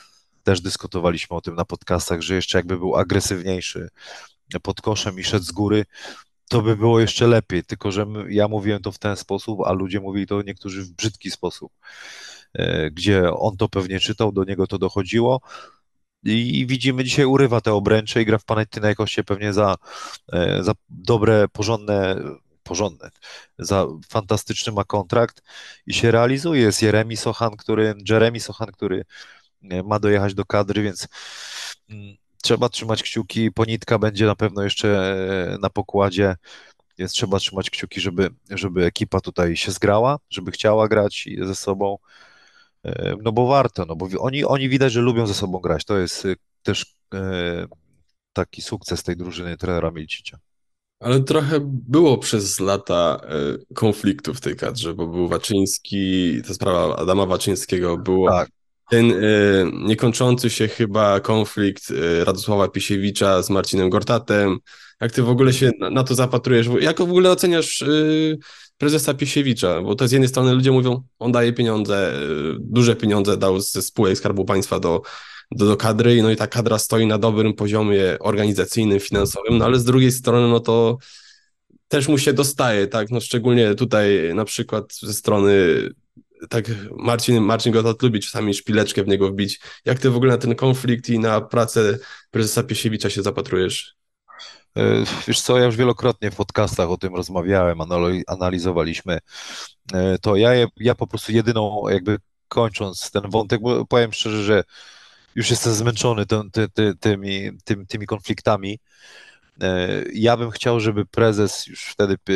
[SPEAKER 1] też dyskutowaliśmy o tym na podcastach, że jeszcze jakby był agresywniejszy pod koszem i szedł z góry, to by było jeszcze lepiej, tylko że ja mówiłem to w ten sposób, a ludzie mówili to niektórzy w brzydki sposób, gdzie on to pewnie czytał, do niego to dochodziło i widzimy dzisiaj urywa te obręcze i gra w Panathinaikosie pewnie za dobre, porządne, za fantastyczny ma kontrakt i się realizuje. Jest Jeremy Sochan, który ma dojechać do kadry, więc trzeba trzymać kciuki. Ponitka będzie na pewno jeszcze na pokładzie, więc trzeba trzymać kciuki, żeby ekipa tutaj się zgrała, żeby chciała grać ze sobą, no bo warto, no bo oni widać, że lubią ze sobą grać. To jest też taki sukces tej drużyny trenera Milicicia.
[SPEAKER 2] Ale trochę było przez lata konfliktu w tej kadrze, bo był Waczyński, ta sprawa Adama Waczyńskiego, było
[SPEAKER 1] Tak.
[SPEAKER 2] ten niekończący się chyba konflikt Radosława Pisiewicza z Marcinem Gortatem. Jak ty w ogóle się na to zapatrujesz? Jak w ogóle oceniasz prezesa Pisiewicza? Bo to z jednej strony ludzie mówią, on daje pieniądze, duże pieniądze dał ze spółek Skarbu Państwa do kadry, no i ta kadra stoi na dobrym poziomie organizacyjnym, finansowym, no ale z drugiej strony, no to też mu się dostaje, tak, no szczególnie tutaj na przykład ze strony, tak Marcin Gotat lubi czasami szpileczkę w niego wbić. Jak ty w ogóle na ten konflikt i na pracę prezesa Piesiewicza się zapatrujesz?
[SPEAKER 1] Wiesz co, ja już wielokrotnie w podcastach o tym rozmawiałem, analizowaliśmy to. Ja po prostu jedyną, jakby kończąc ten wątek, bo powiem szczerze, że już jestem zmęczony tymi konfliktami. Ja bym chciał, żeby prezes już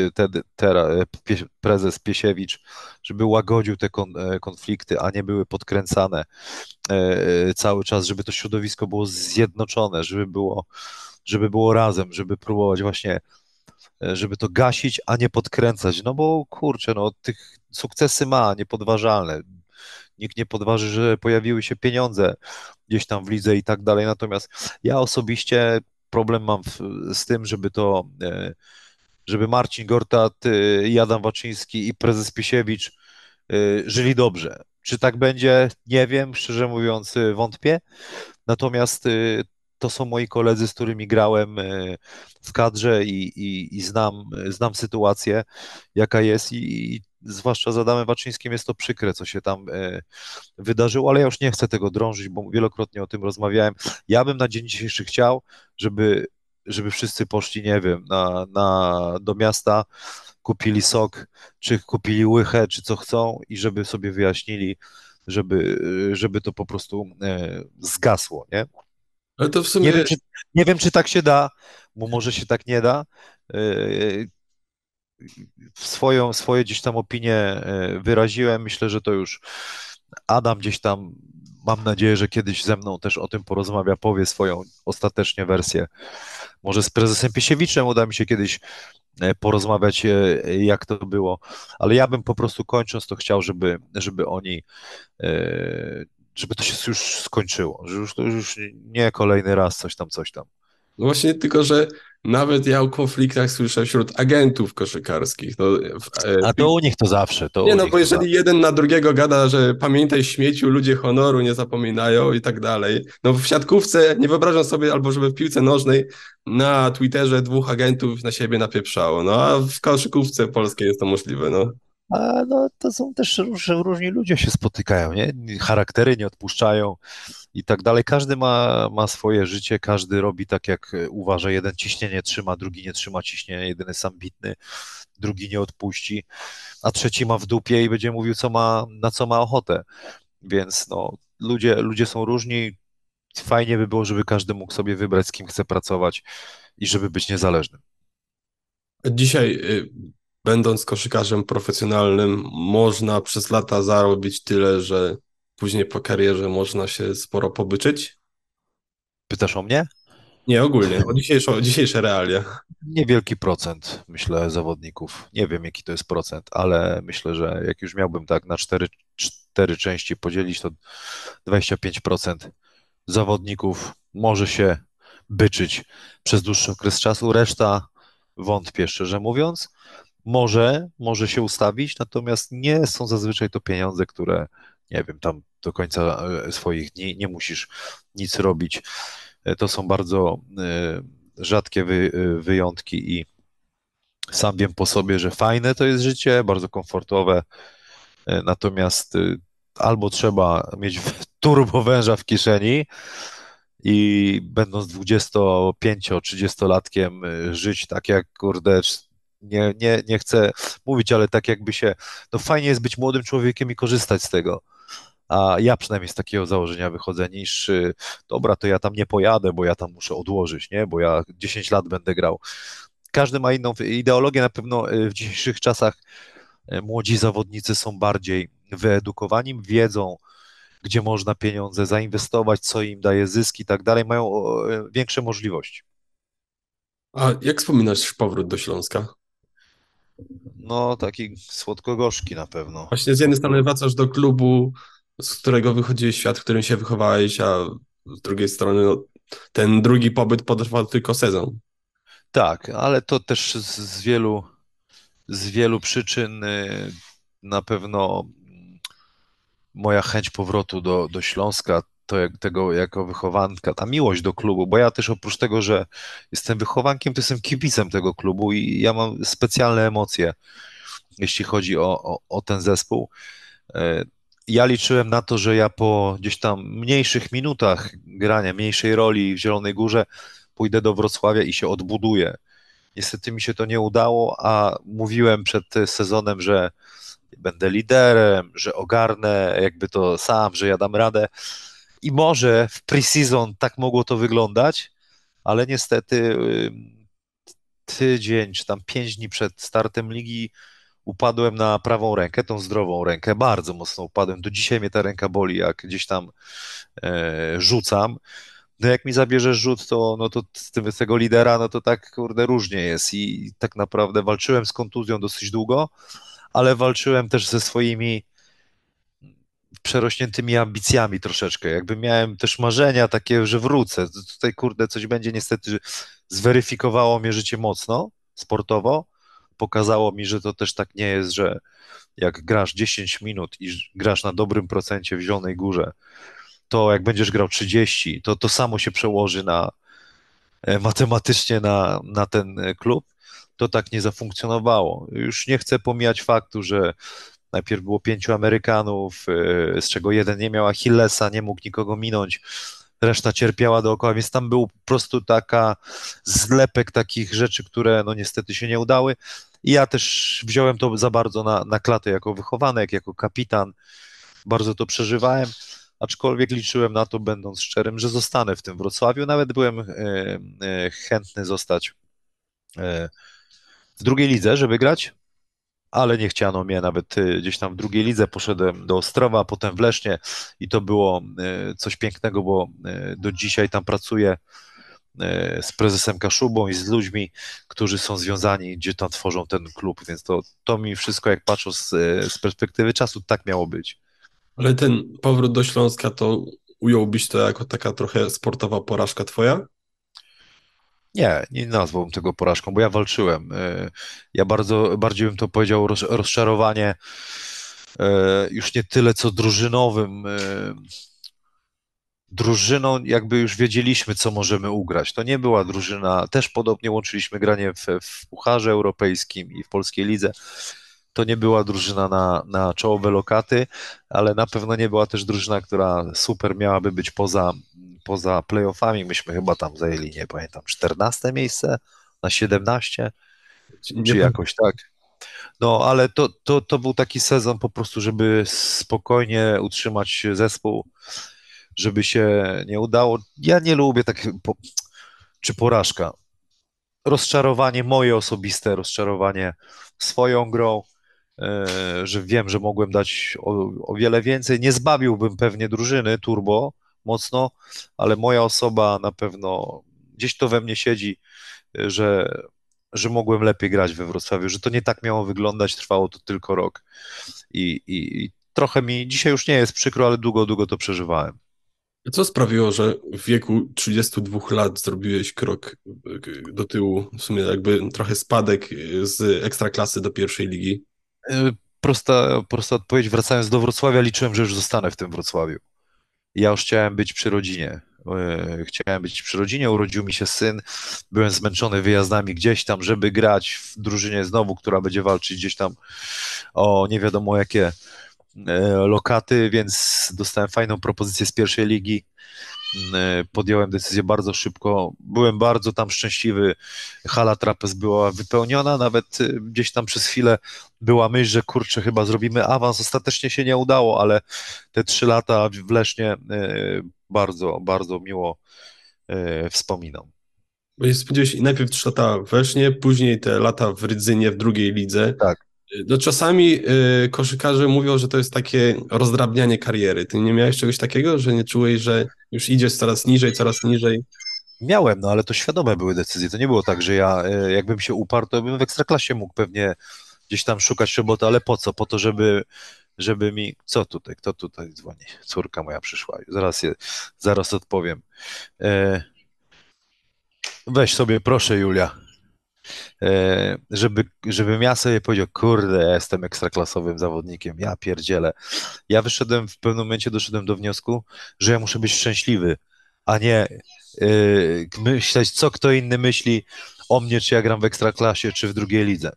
[SPEAKER 1] prezes Piesiewicz, żeby łagodził te konflikty, a nie były podkręcane cały czas, żeby to środowisko było zjednoczone, żeby było razem, żeby próbować właśnie, żeby to gasić, a nie podkręcać. No bo kurczę, no tych sukcesy ma, niepodważalne. Nikt nie podważy, że pojawiły się pieniądze gdzieś tam w lidze i tak dalej. Natomiast ja osobiście problem mam z tym, żeby Marcin Gortat, i Adam Waczyński i prezes Pisiewicz żyli dobrze. Czy tak będzie? Nie wiem, szczerze mówiąc, wątpię. Natomiast to są moi koledzy, z którymi grałem w kadrze i znam sytuację, jaka jest i zwłaszcza z Adamem Waczyńskim jest to przykre, co się tam wydarzyło, ale ja już nie chcę tego drążyć, bo wielokrotnie o tym rozmawiałem. Ja bym na dzień dzisiejszy chciał, żeby wszyscy poszli, nie wiem, do miasta, kupili sok, czy kupili łychę, czy co chcą i żeby sobie wyjaśnili, żeby to po prostu zgasło, nie?
[SPEAKER 2] Ale to w
[SPEAKER 1] Nie
[SPEAKER 2] sumie,
[SPEAKER 1] wiem, nie wiem, czy tak się da, bo może się tak nie da. E, swoje gdzieś tam opinie wyraziłem. Myślę, że to już Adam gdzieś tam, mam nadzieję, że kiedyś ze mną też o tym porozmawia, powie swoją ostatecznie wersję. Może z prezesem Pisiewiczem uda mi się kiedyś porozmawiać, jak to było, ale ja bym po prostu kończąc to chciał, żeby oni, żeby to się już skończyło, że już to już nie kolejny raz coś tam.
[SPEAKER 2] no właśnie tylko, że nawet ja o konfliktach słyszę wśród agentów koszykarskich. No,
[SPEAKER 1] A to u nich to zawsze, to
[SPEAKER 2] nie
[SPEAKER 1] u
[SPEAKER 2] no,
[SPEAKER 1] nich
[SPEAKER 2] bo
[SPEAKER 1] to
[SPEAKER 2] jeżeli
[SPEAKER 1] zawsze.
[SPEAKER 2] jeden na drugiego gada, że pamiętaj śmieciu, ludzie honoru nie zapominają i tak dalej. No w siatkówce nie wyobrażam sobie, albo żeby w piłce nożnej na Twitterze dwóch agentów na siebie napieprzało, no a w koszykówce polskiej jest to możliwe, no.
[SPEAKER 1] A no, to są też różni ludzie się spotykają, nie? Charaktery nie odpuszczają i tak dalej. Każdy ma swoje życie, każdy robi tak, jak uważa. Jeden ciśnienie trzyma, drugi nie trzyma ciśnienia, jeden jest ambitny, drugi nie odpuści, a trzeci ma w dupie i będzie mówił, na co ma ochotę. Więc no, ludzie są różni. Fajnie by było, żeby każdy mógł sobie wybrać, z kim chce pracować i żeby być niezależnym.
[SPEAKER 2] Dzisiaj, będąc koszykarzem profesjonalnym, można przez lata zarobić tyle, że później po karierze można się sporo pobyczyć?
[SPEAKER 1] Pytasz o mnie?
[SPEAKER 2] Nie, ogólnie, o dzisiejsze realia.
[SPEAKER 1] Niewielki procent, myślę, zawodników. Nie wiem, jaki to jest procent, ale myślę, że jak już miałbym tak na cztery części podzielić, to 25% zawodników może się byczyć przez dłuższy okres czasu. Reszta wątpię, szczerze mówiąc. Może się ustawić, natomiast nie są zazwyczaj to pieniądze, które, nie wiem, tam do końca swoich dni, nie musisz nic robić. To są bardzo rzadkie wyjątki i sam wiem po sobie, że fajne to jest życie, bardzo komfortowe, natomiast albo trzeba mieć turbo węża w kieszeni i będąc 25-30-latkiem żyć tak jak, kurde, nie chcę mówić, ale tak jakby się, no fajnie jest być młodym człowiekiem i korzystać z tego. A ja przynajmniej z takiego założenia wychodzę, niż dobra, to ja tam nie pojadę, bo ja tam muszę odłożyć, nie? Bo ja 10 lat będę grał. Każdy ma inną ideologię, na pewno w dzisiejszych czasach młodzi zawodnicy są bardziej wyedukowani, wiedzą, gdzie można pieniądze zainwestować, co im daje zyski i tak dalej, mają większe możliwości.
[SPEAKER 2] A jak wspominasz powrót do Śląska?
[SPEAKER 1] No, taki słodko-gorzki na pewno.
[SPEAKER 2] Właśnie z jednej strony wracasz do klubu, z którego wychodziłeś w świat, w którym się wychowałeś, a z drugiej strony no, ten drugi pobyt potrwał tylko sezon.
[SPEAKER 1] Tak, ale to też z wielu przyczyn na pewno moja chęć powrotu do Śląska, to tego jako wychowanka, ta miłość do klubu, bo ja też oprócz tego, że jestem wychowankiem, to jestem kibicem tego klubu i ja mam specjalne emocje, jeśli chodzi o ten zespół. E, Ja liczyłem na to, że ja po gdzieś tam mniejszych minutach grania, mniejszej roli w Zielonej Górze pójdę do Wrocławia i się odbuduję. Niestety mi się to nie udało, a mówiłem przed sezonem, że będę liderem, że ogarnę jakby to sam, że ja dam radę. I może w pre-season tak mogło to wyglądać, ale niestety tydzień czy tam 5 dni przed startem ligi upadłem na prawą rękę, tą zdrową rękę, bardzo mocno upadłem. Do dzisiaj mnie ta ręka boli, jak gdzieś tam rzucam. No jak mi zabierzesz rzut, to, no to z tego lidera, no to tak kurde różnie jest i tak naprawdę walczyłem z kontuzją dosyć długo, ale walczyłem też ze swoimi przerośniętymi ambicjami troszeczkę. Jakby miałem też marzenia takie, że wrócę. Tutaj kurde coś będzie, niestety zweryfikowało mnie życie mocno, sportowo. Pokazało mi, że to też tak nie jest, że jak grasz 10 minut i grasz na dobrym procencie w Zielonej Górze, to jak będziesz grał 30, to samo się przełoży matematycznie na ten klub. To tak nie zafunkcjonowało. Już nie chcę pomijać faktu, że najpierw było 5 Amerykanów, z czego jeden nie miał Achillesa, nie mógł nikogo minąć, reszta cierpiała dookoła, więc tam był po prostu taka zlepek takich rzeczy, które no niestety się nie udały. I ja też wziąłem to za bardzo na klatę jako wychowanek, jako kapitan. Bardzo to przeżywałem, aczkolwiek liczyłem na to, będąc szczerym, że zostanę w tym Wrocławiu. Nawet byłem chętny zostać w drugiej lidze, żeby grać, ale nie chciano mnie nawet gdzieś tam w drugiej lidze. Poszedłem do Ostrowa, potem w Lesznie i to było coś pięknego, bo do dzisiaj tam pracuję z prezesem Kaszubą i z ludźmi, którzy są związani, gdzie tam tworzą ten klub, więc to mi wszystko, jak patrzę z perspektywy czasu, tak miało być.
[SPEAKER 2] Ale ten powrót do Śląska to ująłbyś to jako taka trochę sportowa porażka twoja?
[SPEAKER 1] Nie nazwałbym tego porażką, bo ja walczyłem. Ja bardziej bym to powiedział rozczarowanie już nie tyle co drużynowym. Drużyną jakby już wiedzieliśmy, co możemy ugrać. To nie była drużyna, też podobnie łączyliśmy granie w Pucharze Europejskim i w Polskiej Lidze. To nie była drużyna na czołowe lokaty, ale na pewno nie była też drużyna, która super miałaby być poza playoffami. Myśmy chyba tam zajęli, nie pamiętam, 14 miejsce na 17,
[SPEAKER 2] Nie,
[SPEAKER 1] czy jakoś tak. No, ale to był taki sezon po prostu, żeby spokojnie utrzymać zespół, żeby się nie udało. Ja nie lubię tak, czy porażka. Rozczarowanie moje osobiste, rozczarowanie swoją grą, że wiem, że mogłem dać o wiele więcej. Nie zbawiłbym pewnie drużyny turbo mocno, ale moja osoba na pewno gdzieś to we mnie siedzi, że, że mogłem lepiej grać we Wrocławiu, że to nie tak miało wyglądać, trwało to tylko rok i trochę mi dzisiaj już nie jest przykro, ale długo, długo to przeżywałem.
[SPEAKER 2] co sprawiło, że w wieku 32 lat zrobiłeś krok do tyłu, w sumie jakby trochę spadek z ekstraklasy do pierwszej ligi?
[SPEAKER 1] prosta odpowiedź. Wracając do Wrocławia, liczyłem, że już zostanę w tym Wrocławiu. Ja już chciałem być przy rodzinie. Chciałem być przy rodzinie, urodził mi się syn, byłem zmęczony wyjazdami gdzieś tam, żeby grać w drużynie znowu, która będzie walczyć gdzieś tam o nie wiadomo jakie lokaty, więc dostałem fajną propozycję z pierwszej ligi. Podjąłem decyzję bardzo szybko. Byłem bardzo tam szczęśliwy. Hala Trapez była wypełniona, nawet gdzieś tam przez chwilę była myśl, że kurczę, chyba zrobimy awans. Ostatecznie się nie udało, ale te 3 lata w Lesznie bardzo, bardzo miło wspominam.
[SPEAKER 2] Bo spędziłeś najpierw 3 lata w Lesznie, później te lata w Rydzynie, w drugiej lidze.
[SPEAKER 1] Tak.
[SPEAKER 2] No czasami koszykarze mówią, że to jest takie rozdrabnianie kariery. Ty nie miałeś czegoś takiego, że nie czułeś, że już idziesz coraz niżej, coraz niżej?
[SPEAKER 1] Miałem, no ale to świadome były decyzje. To nie było tak, że ja jakbym się uparł, to bym w Ekstraklasie mógł pewnie gdzieś tam szukać roboty, ale po co? Po to, żeby mi... Co tutaj? Kto tutaj dzwoni? Córka moja przyszła. Zaraz odpowiem. E, Weź sobie, proszę, Julia. Żebym ja sobie powiedział, kurde, ja jestem ekstraklasowym zawodnikiem, ja pierdzielę. Ja w pewnym momencie doszedłem do wniosku, że ja muszę być szczęśliwy, a nie myśleć, co kto inny myśli o mnie, czy ja gram w ekstraklasie, czy w drugiej lidze.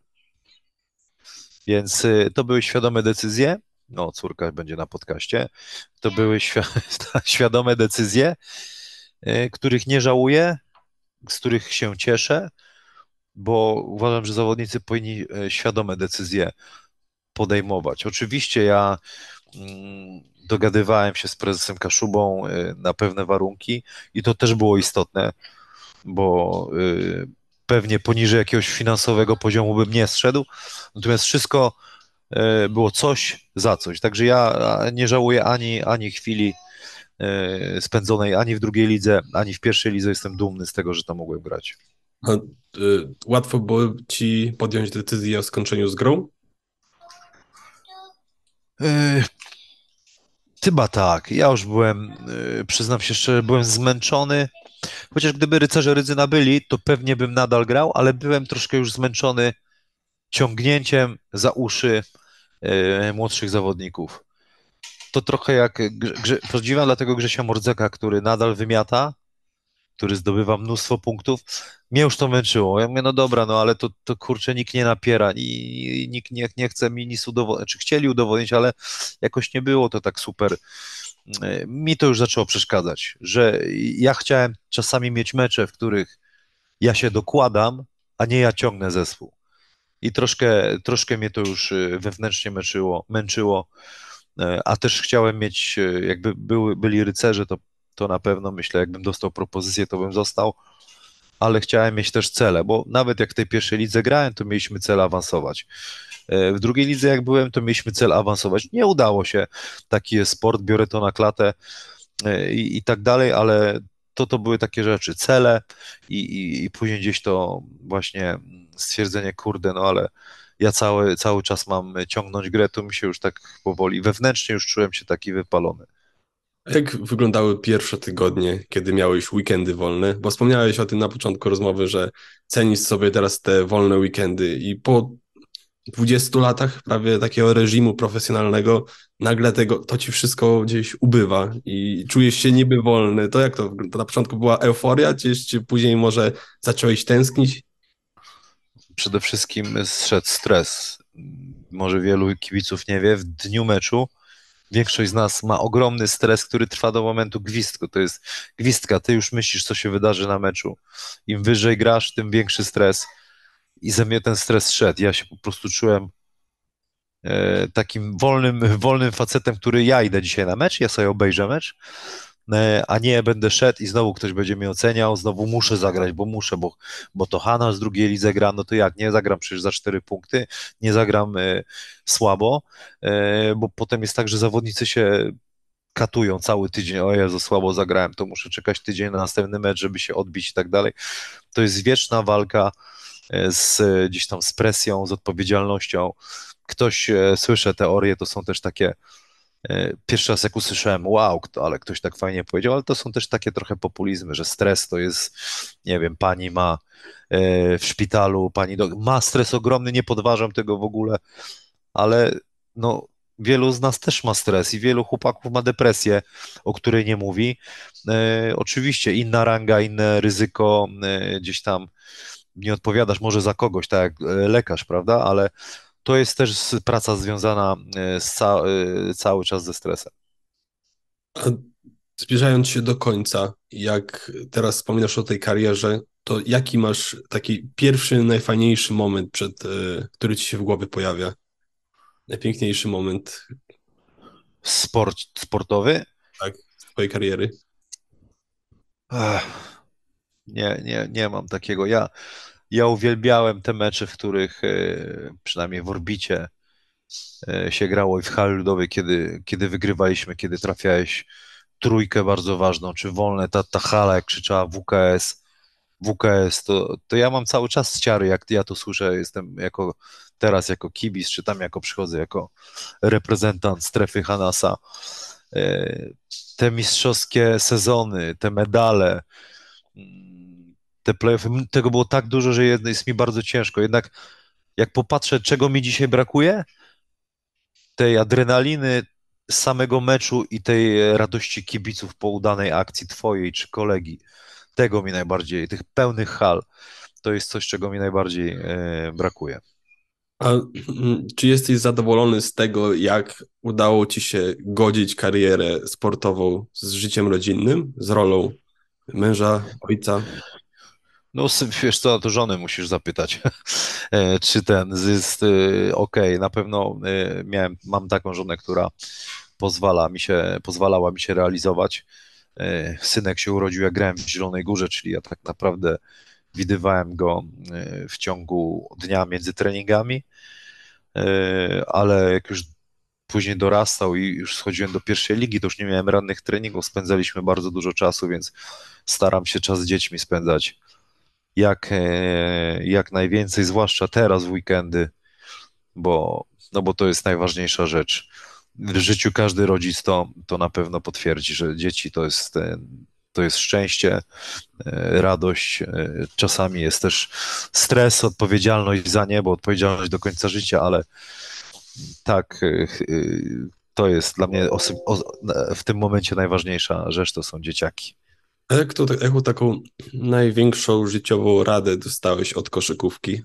[SPEAKER 1] Więc to były świadome decyzje. No, córka będzie na podcaście. To były świadome decyzje, których nie żałuję, z których się cieszę, bo uważam, że zawodnicy powinni świadome decyzje podejmować. Oczywiście ja dogadywałem się z prezesem Kaszubą na pewne warunki i to też było istotne, bo pewnie poniżej jakiegoś finansowego poziomu bym nie zszedł, natomiast wszystko było coś za coś. Także ja nie żałuję ani chwili spędzonej ani w drugiej lidze, ani w pierwszej lidze. Jestem dumny z tego, że tam mogłem grać.
[SPEAKER 2] A, łatwo było ci podjąć decyzję o skończeniu z grą?
[SPEAKER 1] Yy, Chyba tak. Ja już byłem, przyznam się szczerze, byłem zmęczony. Chociaż gdyby rycerze Rydzyna byli, to pewnie bym nadal grał, ale byłem troszkę już zmęczony ciągnięciem za uszy młodszych zawodników. To trochę jak, podziwiam dlatego Grzesia Mordzeka, który nadal wymiata, który zdobywa mnóstwo punktów. Mnie już to męczyło. Ja mówię, no dobra, no ale to kurczę, nikt nie napiera i nikt nie chce mi nic udowodnić. Czy chcieli udowodnić, ale jakoś nie było to tak super. Mi to już zaczęło przeszkadzać, że ja chciałem czasami mieć mecze, w których ja się dokładam, a nie ja ciągnę zespół. I troszkę mnie to już wewnętrznie męczyło, a też chciałem mieć, jakby byli rycerze, to na pewno myślę, jakbym dostał propozycję, to bym został, ale chciałem mieć też cele, bo nawet jak w tej pierwszej lidze grałem, to mieliśmy cel awansować. W drugiej lidze jak byłem, to mieliśmy cel awansować. Nie udało się, taki jest sport, biorę to na klatę i tak dalej, ale to były takie rzeczy, cele i później gdzieś to właśnie stwierdzenie, kurde, no ale ja cały czas mam ciągnąć grę, to mi się już tak powoli, wewnętrznie już czułem się taki wypalony.
[SPEAKER 2] Jak wyglądały pierwsze tygodnie, kiedy miałeś weekendy wolne? Bo wspomniałeś o tym na początku rozmowy, że cenisz sobie teraz te wolne weekendy i po 20 latach prawie takiego reżimu profesjonalnego nagle to ci wszystko gdzieś ubywa i czujesz się niby wolny. To jak to wygląda? Na początku była euforia, czy później może zacząłeś tęsknić?
[SPEAKER 1] Przede wszystkim zszedł stres. Może wielu kibiców nie wie, w dniu meczu większość z nas ma ogromny stres, który trwa do momentu gwizdku. To jest gwizdka, ty już myślisz, co się wydarzy na meczu. Im wyżej grasz, tym większy stres. I ze mnie ten stres szedł. Ja się po prostu czułem takim wolnym facetem, który ja idę dzisiaj na mecz, ja sobie obejrzę mecz, a nie będę szedł i znowu ktoś będzie mnie oceniał, znowu muszę zagrać, bo to Hanna z drugiej lidze gra, no to jak, nie zagram przecież za 4 punkty, nie zagram słabo, bo potem jest tak, że zawodnicy się katują cały tydzień, o Jezu, słabo zagrałem, to muszę czekać tydzień na następny mecz, żeby się odbić i tak dalej. To jest wieczna walka gdzieś tam z presją, z odpowiedzialnością. Słyszę teorie, to są też takie, pierwszy raz jak usłyszałem, wow, ale ktoś tak fajnie powiedział, ale to są też takie trochę populizmy, że stres to jest, nie wiem, pani ma w szpitalu, ma stres ogromny, nie podważam tego w ogóle, ale no, wielu z nas też ma stres i wielu chłopaków ma depresję, o której nie mówi. Oczywiście inna ranga, inne ryzyko, gdzieś tam nie odpowiadasz może za kogoś, tak jak lekarz, prawda? Ale to jest też praca związana cały czas ze stresem.
[SPEAKER 2] A zbliżając się do końca, jak teraz wspominasz o tej karierze, to jaki masz taki pierwszy, najfajniejszy moment, który ci się w głowie pojawia? Najpiękniejszy moment,
[SPEAKER 1] Sportowy?
[SPEAKER 2] tak, z twojej kariery?
[SPEAKER 1] Ech, nie mam takiego. Ja uwielbiałem te mecze, w których przynajmniej w orbicie się grało i w hali ludowej, kiedy wygrywaliśmy, kiedy trafiałeś trójkę bardzo ważną, czy wolne, ta hala, jak krzyczała WKS, to ja mam cały czas ciary, jak ja to słyszę, jestem teraz jako kibic, czy tam jako przychodzę jako reprezentant strefy Hanasa. E, Te mistrzowskie sezony, te medale, te playoffy, tego było tak dużo, że jest mi bardzo ciężko. Jednak jak popatrzę, czego mi dzisiaj brakuje, tej adrenaliny z samego meczu i tej radości kibiców po udanej akcji twojej czy kolegi, tego mi najbardziej, tych pełnych hal, to jest coś, czego mi najbardziej brakuje.
[SPEAKER 2] A czy jesteś zadowolony z tego, jak udało ci się godzić karierę sportową z życiem rodzinnym, z rolą męża, ojca?
[SPEAKER 1] No, wiesz co, to żonę musisz zapytać, czy ten jest okej. Na pewno mam taką żonę, która pozwalała mi się realizować. Synek się urodził, jak grałem w Zielonej Górze, czyli ja tak naprawdę widywałem go w ciągu dnia między treningami, ale jak już później dorastał i już schodziłem do pierwszej ligi, to już nie miałem rannych treningów, spędzaliśmy bardzo dużo czasu, więc staram się czas z dziećmi spędzać jak najwięcej, zwłaszcza teraz w weekendy, bo to jest najważniejsza rzecz. W życiu każdy rodzic to na pewno potwierdzi, że dzieci to jest szczęście, radość. Czasami jest też stres, odpowiedzialność za nie, bo odpowiedzialność do końca życia, ale tak, to jest dla mnie w tym momencie najważniejsza rzecz, to są dzieciaki.
[SPEAKER 2] A jaką taką największą życiową radę dostałeś od koszykówki?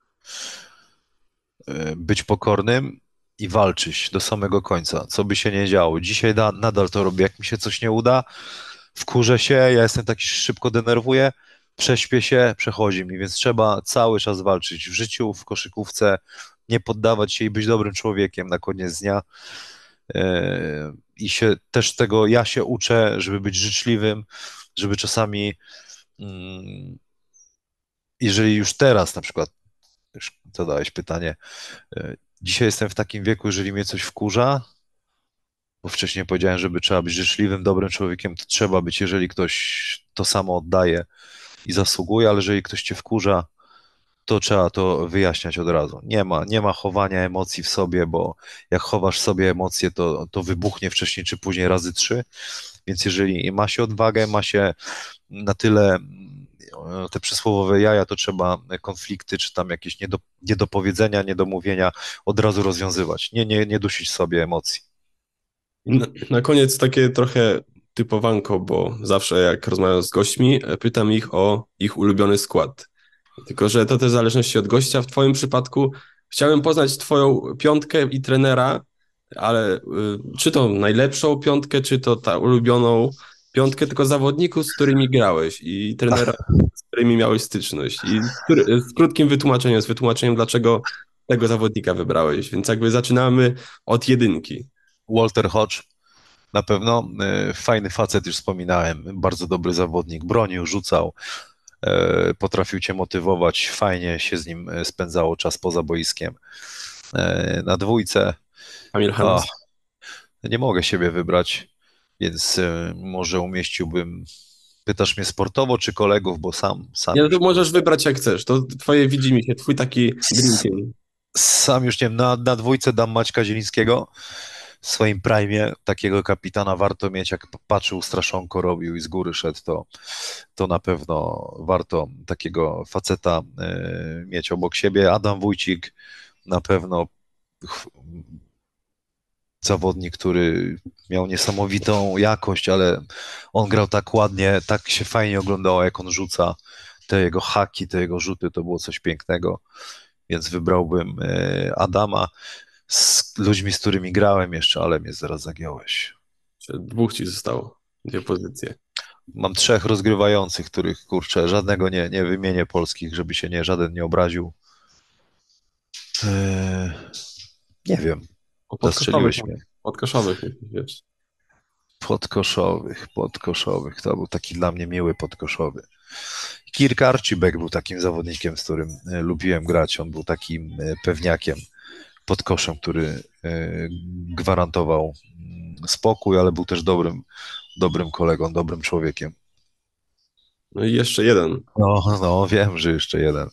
[SPEAKER 1] Być pokornym i walczyć do samego końca, co by się nie działo. Dzisiaj nadal to robię. Jak mi się coś nie uda, wkurzę się, ja jestem taki szybko denerwuję, prześpię się, przechodzi mi, więc trzeba cały czas walczyć w życiu, w koszykówce, nie poddawać się i być dobrym człowiekiem na koniec dnia. I się też tego ja się uczę, żeby być życzliwym, żeby czasami, mm, jeżeli już teraz na przykład, już zadałeś pytanie, dzisiaj jestem w takim wieku, jeżeli mnie coś wkurza, bo wcześniej powiedziałem, żeby trzeba być życzliwym, dobrym człowiekiem, to trzeba być, jeżeli ktoś to samo oddaje i zasługuje, ale jeżeli ktoś cię wkurza, to trzeba to wyjaśniać od razu. Nie ma chowania emocji w sobie, bo jak chowasz sobie emocje, to wybuchnie wcześniej czy później razy trzy. Więc jeżeli ma się odwagę, ma się na tyle te przysłowiowe jaja, to trzeba konflikty czy tam jakieś niedopowiedzenia, niedomówienia od razu rozwiązywać. Nie dusić sobie emocji.
[SPEAKER 2] Na koniec takie trochę typowanko, bo zawsze jak rozmawiam z gośćmi, pytam ich o ich ulubiony skład. Tylko że to też w zależności od gościa. W twoim przypadku chciałem poznać twoją piątkę i trenera, ale czy to najlepszą piątkę, czy to ta ulubioną piątkę, tylko zawodników, z którymi grałeś i trenera, z którymi miałeś styczność. Z krótkim wytłumaczeniem, z wytłumaczeniem, dlaczego tego zawodnika wybrałeś. Więc jakby zaczynamy od jedynki.
[SPEAKER 1] Walter Hodge na pewno, fajny facet, już wspominałem, bardzo dobry zawodnik, bronił, rzucał, potrafił cię motywować, fajnie się z nim spędzało czas poza boiskiem. Na dwójce,
[SPEAKER 2] Kamil
[SPEAKER 1] o,
[SPEAKER 2] Hanas.
[SPEAKER 1] nie mogę siebie wybrać, więc może umieściłbym, pytasz mnie sportowo czy kolegów, bo sam
[SPEAKER 2] Nie, no to
[SPEAKER 1] już nie wiem.
[SPEAKER 2] możesz wybrać jak chcesz. To twoje widzimy się, twój taki dream
[SPEAKER 1] S-
[SPEAKER 2] team.
[SPEAKER 1] Sam już nie wiem, na dwójce dam Maćka Zielińskiego w swoim prime, takiego kapitana warto mieć, jak patrzył, straszonko robił i z góry szedł, to na pewno warto takiego faceta mieć obok siebie. Adam Wójcik na pewno zawodnik, który miał niesamowitą jakość, ale on grał tak ładnie, tak się fajnie oglądało, jak on rzuca. Te jego haki, te jego rzuty, to było coś pięknego, więc wybrałbym Adama z ludźmi, z którymi grałem jeszcze, ale mnie zaraz zagiąłeś.
[SPEAKER 2] Dwóch ci zostało, dwie pozycje.
[SPEAKER 1] Mam trzech rozgrywających, których, kurczę, żadnego nie wymienię polskich, żeby się żaden nie obraził. Eee, nie wiem,
[SPEAKER 2] O
[SPEAKER 1] zastrzeliłeś mnie.
[SPEAKER 2] podkoszowych, wiesz.
[SPEAKER 1] Podkoszowych. To był taki dla mnie miły podkoszowy. Kirk Archibald był takim zawodnikiem, z którym lubiłem grać. On był takim pewniakiem pod koszem, który gwarantował spokój, ale był też dobrym kolegą, dobrym człowiekiem.
[SPEAKER 2] No i jeszcze jeden.
[SPEAKER 1] No, wiem, że jeszcze jeden.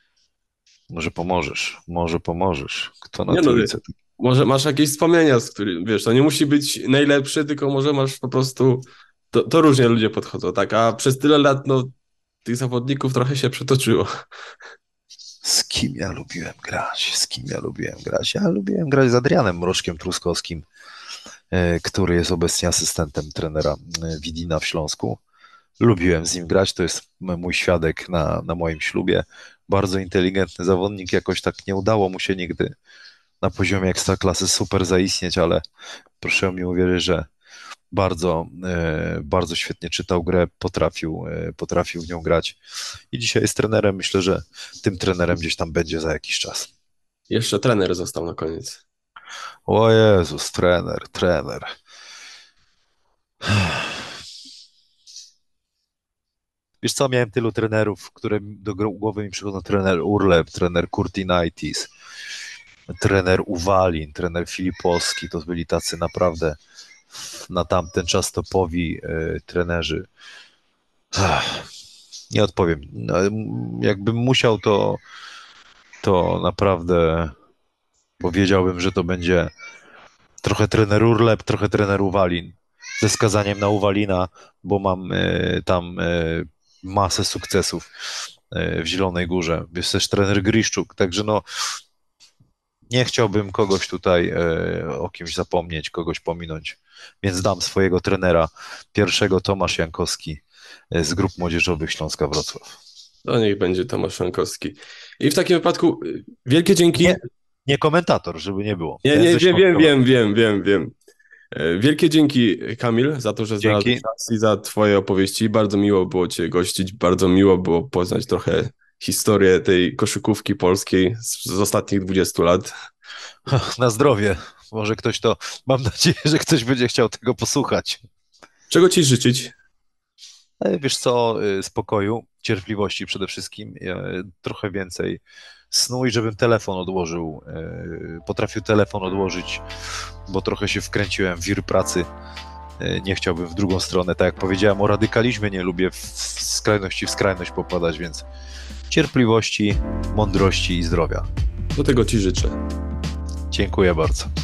[SPEAKER 1] Może pomożesz. Kto na
[SPEAKER 2] Nie no,
[SPEAKER 1] trójce?
[SPEAKER 2] może masz jakieś wspomnienia, z których, wiesz, to nie musi być najlepszy, tylko może masz po prostu, to różnie ludzie podchodzą, tak, a przez tyle lat, no, tych zawodników trochę się przetoczyło.
[SPEAKER 1] Z kim ja lubiłem grać? Ja lubiłem grać z Adrianem Mrożkiem Truskowskim, który jest obecnie asystentem trenera Widina w Śląsku. Lubiłem z nim grać, to jest mój świadek na moim ślubie. Bardzo inteligentny zawodnik, jakoś tak nie udało mu się nigdy na poziomie ekstraklasy super zaistnieć, ale proszę mi uwierzyć, że bardzo świetnie czytał grę, potrafił w nią grać i dzisiaj jest trenerem. Myślę, że tym trenerem gdzieś tam będzie za jakiś czas.
[SPEAKER 2] Jeszcze trener został na koniec.
[SPEAKER 1] O Jezus, trener. Wiesz co, miałem tylu trenerów, które do głowy mi przychodzą. Trener Urlep, trener Kurtinaitis, trener Uwalin, trener Filipowski, to byli tacy naprawdę na tamten czas topowi trenerzy. Nie odpowiem. No, jakbym musiał, to naprawdę powiedziałbym, że to będzie trochę trener Urlep, trochę trener Uwalin. Ze skazaniem na Uwalina, bo mam tam masę sukcesów w Zielonej Górze. Jest też trener Griszczuk, także no nie chciałbym kogoś tutaj o kimś zapomnieć, kogoś pominąć, więc dam swojego trenera, pierwszego Tomasz Jankowski z grup młodzieżowych Śląska Wrocław.
[SPEAKER 2] To niech będzie Tomasz Szankowski. I w takim wypadku wielkie dzięki.
[SPEAKER 1] Nie komentator, żeby nie było.
[SPEAKER 2] Nie, wiem. Wielkie dzięki, Kamil, za to, że znalazłeś czas i za twoje opowieści. Bardzo miło było cię gościć, bardzo miło było poznać trochę historię tej koszykówki polskiej z ostatnich 20 lat.
[SPEAKER 1] Na zdrowie. Może mam nadzieję, że ktoś będzie chciał tego posłuchać.
[SPEAKER 2] Czego ci życzyć?
[SPEAKER 1] Wiesz co, spokoju, cierpliwości przede wszystkim, trochę więcej snu i żebym telefon odłożył, potrafił telefon odłożyć, bo trochę się wkręciłem w wir pracy, nie chciałbym w drugą stronę, tak jak powiedziałem o radykalizmie, nie lubię w skrajność popadać, więc cierpliwości, mądrości i zdrowia.
[SPEAKER 2] Do tego ci życzę.
[SPEAKER 1] Dziękuję bardzo.